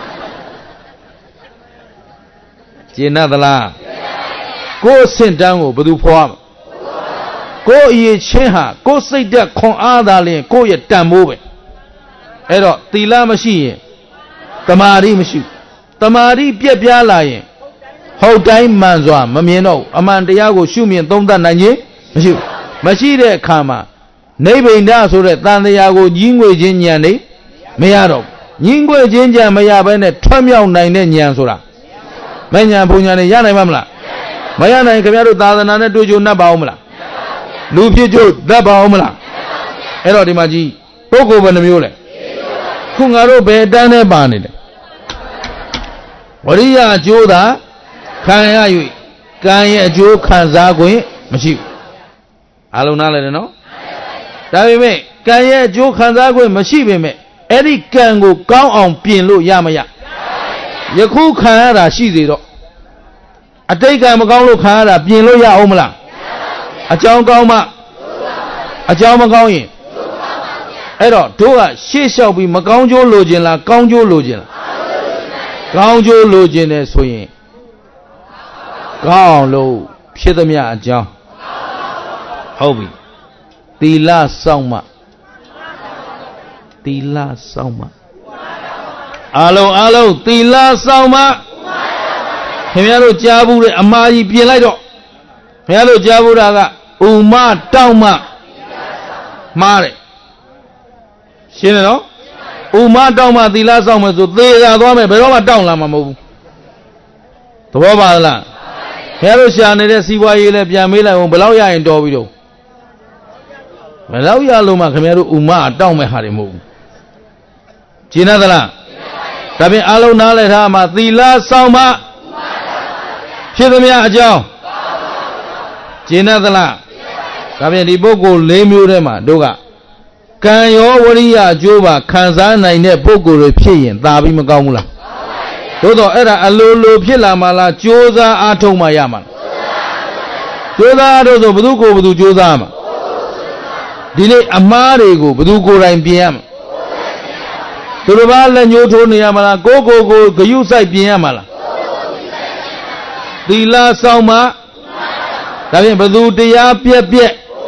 ကျင်တ်သလားကိုယ်အဆင့်တန်းကိုဘယ်သူဖွားမှာကိုယ်အရေးချင်းဟာကိုယ်စိတ်သက်ခွန်အားသာလျင်ကိုယ့်ရဲ့တန်ဖိုးပဲအဲ့တော့သီလမရှိရင်တမာတိမရှိတမာတိပြက်ပြားလာရင်ဟုတ်တိုင်းမှန်စွာမမြင်တော့အမှန်တရားကိုရှုမြင်သုံးသပ်နိုင်ခြင်းမရှိဘူးမရှိတဲ့အခါမှာနိဗ္ဗိန္ဒဆိုတဲ့တန်တရားကိုကြီးငွေခြင်းဉာဏ်နေမရတော့ကြီးငွေခြင်းဉာဏ်မရဘဲနဲ့ထွက်မြောက်နိုင်တဲ့ဉာဏ်ဆိုတာမဉာဏ်ဘုံဉာဏ်နဲ့ရနိုင်မှာမလားမရနိုင်ခင်ဗျားတို့သာသနာနဲ့တွေ့ကြုံ납ပါအောင်မလားလူဖြစ်ကြ납ပါအောင်မလားအဲ့တော့ဒီမှာကြီးပုဂ္ဂိုလ်ဘယ်နှမျိုးလဲခုငါတို့ဘယ်တန်းနဲ့ပါနေလဲဝရိယအကျိုးသာခံရ၍ကံရဲ့အကျိုးခံစား권မရှိဘူးအလုံးနားလည်းနော်ဒါပေမဲ့ကံရဲ့အကျိုးခံစား권မရှိပေမဲ့အဲ့ဒီကံကိုကောင်းအောင်ပြင်လို့ရမရယခုခံရတာရှိသေးတော့အတိတ်ကံမကောင်းလို့ခံရတာပြင်လို့ရအောင်မလားအကြောင်းကောင်းမှအကြောင်းမကောင်းရင်အဲ့တော့တို့ကရှေ့လျှောက်ပြီးမကောင်းကျိုးလိုချင်လားကောင်းကျိုးလိုချင်လားကောင်းကျိုးလိုချင်တယ်ဆိုရင်ကောင်းအောင်လို့ဖြစ်သမျှအကြောင်းဟုတ်ပြီသီလစောင့်မှသီလစောင့်မှအလုံးအလုံးသီလစောင့်မှခင်ဗျားတို့ကြားဘူးတဲ့အမှားကြီးပြင်လိုက်တော့ခင်ဗျားတို့ကြားဘူးတာကဥမတောက်မှမှားတယ်ရှင်းတယ်နော်ဥမတောက်မှသီလစောင့်မယ်ဆိုသေသာသွားမယ်ဘယ်တော့မှတောက်လာမှာမဟုတ်ဘူးသဘောပါလားခင်ဗျားတို့ရှာနေတဲ့စီးပွားရေးလည်းပြန်မေးလိုက်အောင်ဘယ်လောက်ရရင်တော်ပြီတော့ဘယ်လောက်ရလို့မှခင်ဗျားတို့ဥမတောက်မဲ့ဟာတွေမဟုတ်ဘူးကျင်သလားဒါဖြင့်အလုံးနားလည်ထားမှာသီလစောင့်မှဖြစ်သမျှအကြောင်းကျင်သလားဒါဖြင့်ဒီပုဂ္ဂိုလ်၄မျိုးထဲမှာတို့ကကံရောဝရိယအကျိုးပါခံစားနိုင်တဲ့ပုဂ္ဂိုလ်တွေဖြစ်ရင်သာပြီးမကောင်းဘူးလားသို့တော့အဲ့ဒါအလိုလိုဖြစ်လာမှလားကြိုးစားအားထုတ်မှရမှာလားကြိုးစားအားထုတ်ဆိုဘသူကိုဘသူကြိုးစားမှာဒီနေ့အမားတွေကိုဘသူကိုယ်တိုင်ပြင်ရမှာသူတို့ဘာလက်ညှိုးထိုးနေရမလားကိုကိုကိုဂယုစိုက်ပြင်ရမှာလားသီလဆောင်မှဒါဖြင့်ဘသူတရားပြက်ပြက်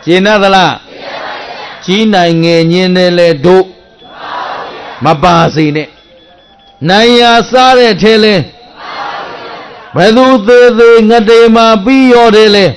ကျေနပ်သလားကြီးနိုင်ငယ်ညင်းတယ်လေတို့မပါစေနဲ့နိုင်ရစားတဲ့ထဲလဲဘယ်သူသေးသေးငတေမှာပြီးရောတယ်လေ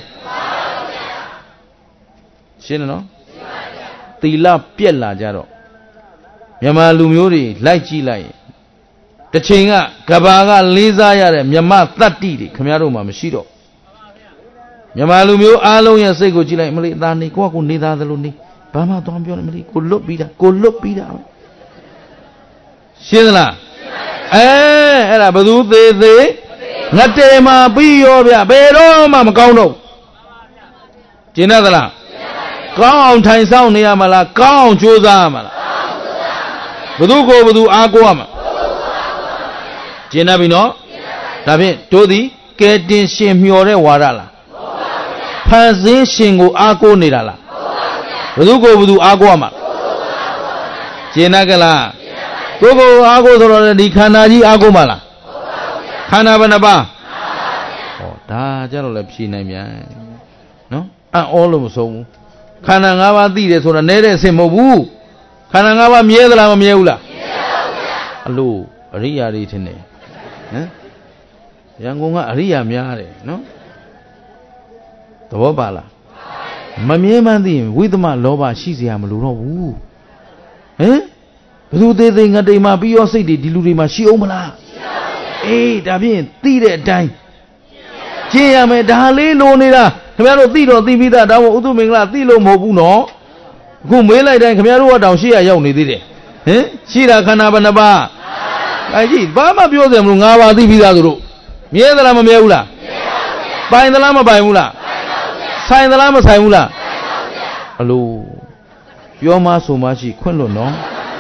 ရှင်းတယ်နော်သီလပြက်လာကြတော့မြန်မာလူမျိုးတွေလိုက်ကြည့်လိုက်ရင်တစ်ချိန်ကကဘာကလေးစားရတဲ့မြမတတ္တိတွေခင်ဗျားတို့မှမရှိတော့မြန်မာလူမျိုးအားလုံးရဲ့စိတ်ကိုကြည့်လိုက်မလေးသားနေကိုကကိုနေသားသလိုနေဘာမှသွားပြောနေမလေးကိုလွတ်ပြီးတာကိုလွတ်ပြီးတာရှင်းသလားအဲအဲ့ဒါဘသူသေးသေးငတေမှာပြီးရောဗျဘယ်တော့မှမကောင်းတော့ကျင်းသလားကောင်းအောင်ထိုင်ဆောင်နေရမလားကောင်းအောင်ကြိုးစားရမလားဘသူကိုဘသူအားကိုးရမှာကျင်းပြီနော်ဒါဖြင့်တို့သည်ကဲတင်ရှင်မျှော်တဲ့ဝါဒလားဖန်ဆင်းရှင်ကိုအားကိုးနေတာလားဘသူကိုဘသူအားကိုးရမှာကျင်းကလားကိုကိုအားကိုးဆိုတော့ဒီခန္ဓာကြီးအားကိုးမှာလားခန္ဓာဘယ်နှပါးဟောဒါကြတော့လည်းဖြေနိုင်ပြန်နော်အံ့ဩလို့မဆုံးဘူးခန္ဓာ၅ပါးသိတယ်ဆိုတာနဲတဲ့အဆင့်မဟုတ်ဘူးခန္ဓာ၅ပါးမြဲသလားမမြဲဘူးလားမြဲပါဘူးဗျာအလိုအရိယာတွေထင်တယ်ဟမ်ရန်ကုန်ကအရိယာများတယ်နော်သဘောပါလားမမြဲမှန်းသိရင်ဝိသမလောဘရှိเสียမလို့တော့ဘူးဟမ်ဘယ်သူသေးသေးငတိမ်မှာပြီးရောစိတ်တွေဒီလူတွေမှာရှိအောင်မလားရှိပါဘူးအေးဒါဖြင့်သိတဲ့အတိုင်းကျင့်ရမယ်ဒါလေးလိုနေတာခင်ဗျားတို့သိတော့သိပြီးသားဒါမှဥသုမင်္ဂလာသိလို့မဟုတ်ဘူးနော်အခုမေးလိုက်တိုင်းခင်ဗျားတို့ကတောင်ရှိရရောက်နေသေးတယ်ဟင်ရှိတာခန္ဓာဘယ်နှပါးအဲကြီးဘာမှပြောစရာမလို၅ပါးသိပြီးသားသူတို့မြဲသလားမမြဲဘူးလားမြဲပါဘူးပိုင်သလားမပိုင်ဘူးလားပိုင်ပါဘူးဆိုင်သလားမဆိုင်ဘူးလားဆိုင်ပါဘူးအလိုပြောမှဆိုမှရှိခွင့်လွတ်နော်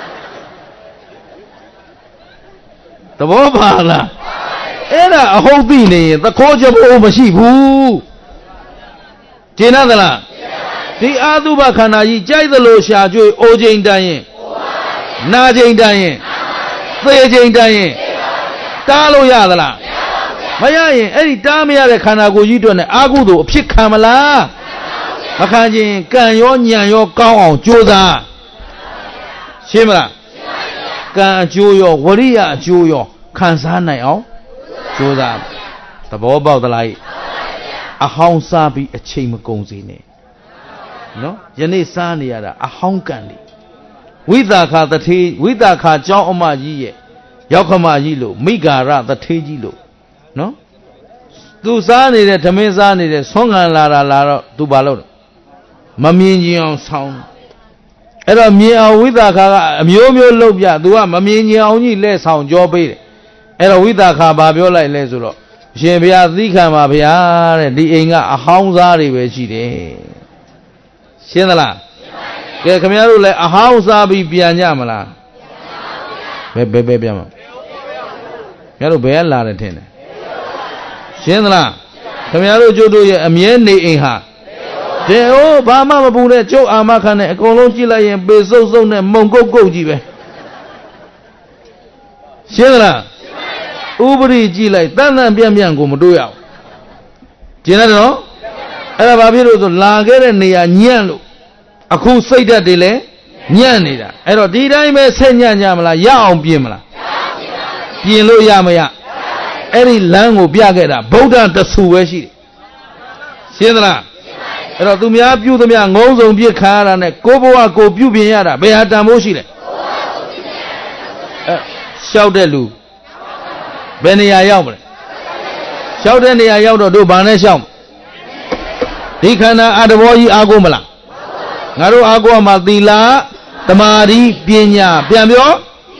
သဘောပါလားအဲ့ဒါအဟုတ်သိနေရင်သခိုးချက်ဖို့မရှိဘူးကျင်သလားဒီအာသုဘခန္ဓာကြီးကြိုက်သလိုရှာကျွေးအိုချိန်တန်ရင်နာချိန်တန်ရင်သေချိန်တန်ရင်တားလို့ရသလားမရရင်အဲ့ဒီတားမရတဲ့ခန္ဓာကိုယ်ကြီးအတွက်နဲ့အာဟုသို့အဖြစ်ခံမလားမခံခြင်းကံရောညံရောကောင်းအောင်ကြိုးစားရှင်းမလားကံအကျိုးရောဝရိယအကျိုးရောခံစားနိုင်အောင်ကြိုးစားသဘောပေါက်သလားအဟောင်းစားပြီးအချိန်မကုန်စေနဲ့နော်ယနေ့စားနေရတာအဟောင်းကံလေဝိသခာတထေဝိသခာကျောင်းအမကြီးရဲ့ရောက်ခမကြီးလို့မိဂါရတထေကြီးလို့နော်သူစားနေတဲ့ဓမင်းစားနေတဲ့ဆွမ်းခံလာတာလာတော့သူဘာလုပ်လဲမမြင်ကြအောင်ဆောင်းအဲ့တော့မြင်အောင်ဝိသခာကအမျိုးမျိုးလုပ်ပြသူကမမြင်ကြအောင်ကြီးလက်ဆောင်ကြောပေးတယ်အဲ့တော့ဝိသခာဘာပြောလိုက်လဲဆိုတော့ရှင်ဘုရားသီးခံပါဗျာတဲ့ဒီအိမ်ကအဟောင်းစားတွေပဲရှိတယ်ရှင်းသလားကဲခင်ဗျားတို့လည်းအဟောင်းစားပြီးပြန်ကြမလားဘယ်ဘယ်ဘယ်ပြန်မခင်ဗျားတို့ဘယ်ကလာတယ်ထင်တယ်ရှင်းသလားခင်ဗျားတို့ကျုပ်တို့ရဲ့အမြဲနေအိမ်ဟာတဲ့ဟိုဘာမှမပူတဲ့ကျုပ်အာမခံနဲ့အကုန်လုံးကြည့်လိုက်ရင်ပေစုပ်စုပ်နဲ့မုံကုတ်ကုတ်ကြီးပဲရှင်းသလားဥပရိကြည့်လိုက်တန်တန်ပြန့်ပြန့်ကိုမတွေ့ရဘူးကျင်တယ်နော်အဲ့ဒါဘာဖြစ်လို့ဆိုလာခဲ့တဲ့နေရာညံ့လို့အခုစိတ်ဓာတ်တွေလည်းညံ့နေတာအဲ့တော့ဒီတိုင်းပဲဆက်ညံ့ကြမလားရအောင်ပြင်မလားပြင်လို့ရမရအဲ့ဒီလမ်းကိုပြခဲ့တာဗုဒ္ဓတဆူပဲရှိတယ်ရှင်းသလားအဲ့တော့သူများပြုသမျှငုံစုံပြစ်ခါရတာနဲ့ကိုဘဝကိုပြုပြင်ရတာဘယ်ဟာတန်ဖို့ရှိလဲအဲလျှောက်တဲ့လူဘယ်နေရာရောက်မလဲလျှောက်တဲ့နေရာရောက်တော့တို့ဘာနဲ့လျှောက်ဒီခန္ဓာအတဘောကြီးအာကိုမလားငါတို့အာကိုမှာသီလသမာဓိပညာပြန်ပြော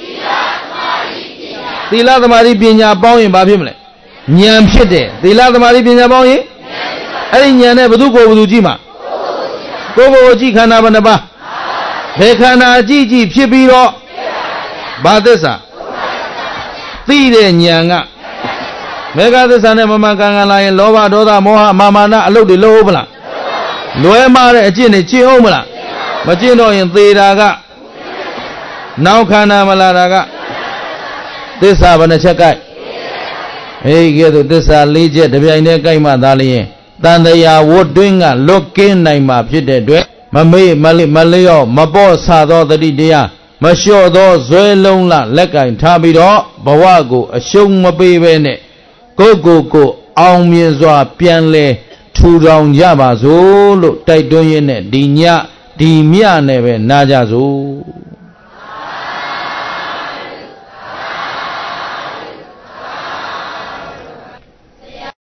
သီလသမာဓိပညာပေါင်းရင်ဘာဖြစ်မလဲဉာဏ်ဖြစ်တယ်သီလသမာဓိပညာပေါင်းရင်အဲ့ဒီဉာဏ်နဲ့ဘု து ကိုဘု து ကြည့်မှာကိုယ်ကိုကြည့်ခန္ဓာဘယ်နှပါဘယ်ခန္ဓာကြည့်ကြည့်ဖြစ်ပြီးတော့ဘာသစ္စာသိတဲ့ဉာဏ်ကမေဃသစ္စာနဲ့မမှန်ကန်ကန်လာရင်လောဘဒေါသမောဟမာမာနအလုတ်တွေလုံးဟုတ်မလားလွဲမှားတဲ့အကျင့်တွေကျင့်အောင်မလားမကျင့်တော့ရင်သေတာကနောက်ခန္ဓာမလာတာကသစ္စာဘယ်နှချက်ကြိုက်ဟေးကဲသို့သစ္စာ၄ချက်တပြိုင်တည်းကြိုက်မှသာလျင်တန်တရားဝတ်တွင်းကလွတ်ကင်းနိုင်မှာဖြစ်တဲ့အတွက်မမေ့မလိမလျော့မပေါ့ဆသောတတိတရားမလျှော့သောဇွဲလုံးလလက်ကင်ထားပြီးတော့ဘဝကိုအရှုံးမပေးဘဲနဲ့ကိုယ့်ကိုယ်ကိုအောင်မြင်စွာပြန်လဲထူထောင်ကြပါစို့လို့တိုက်တွန်းရင်းနဲ့ဒီညဒီမြနဲ့ပဲနာကြစို့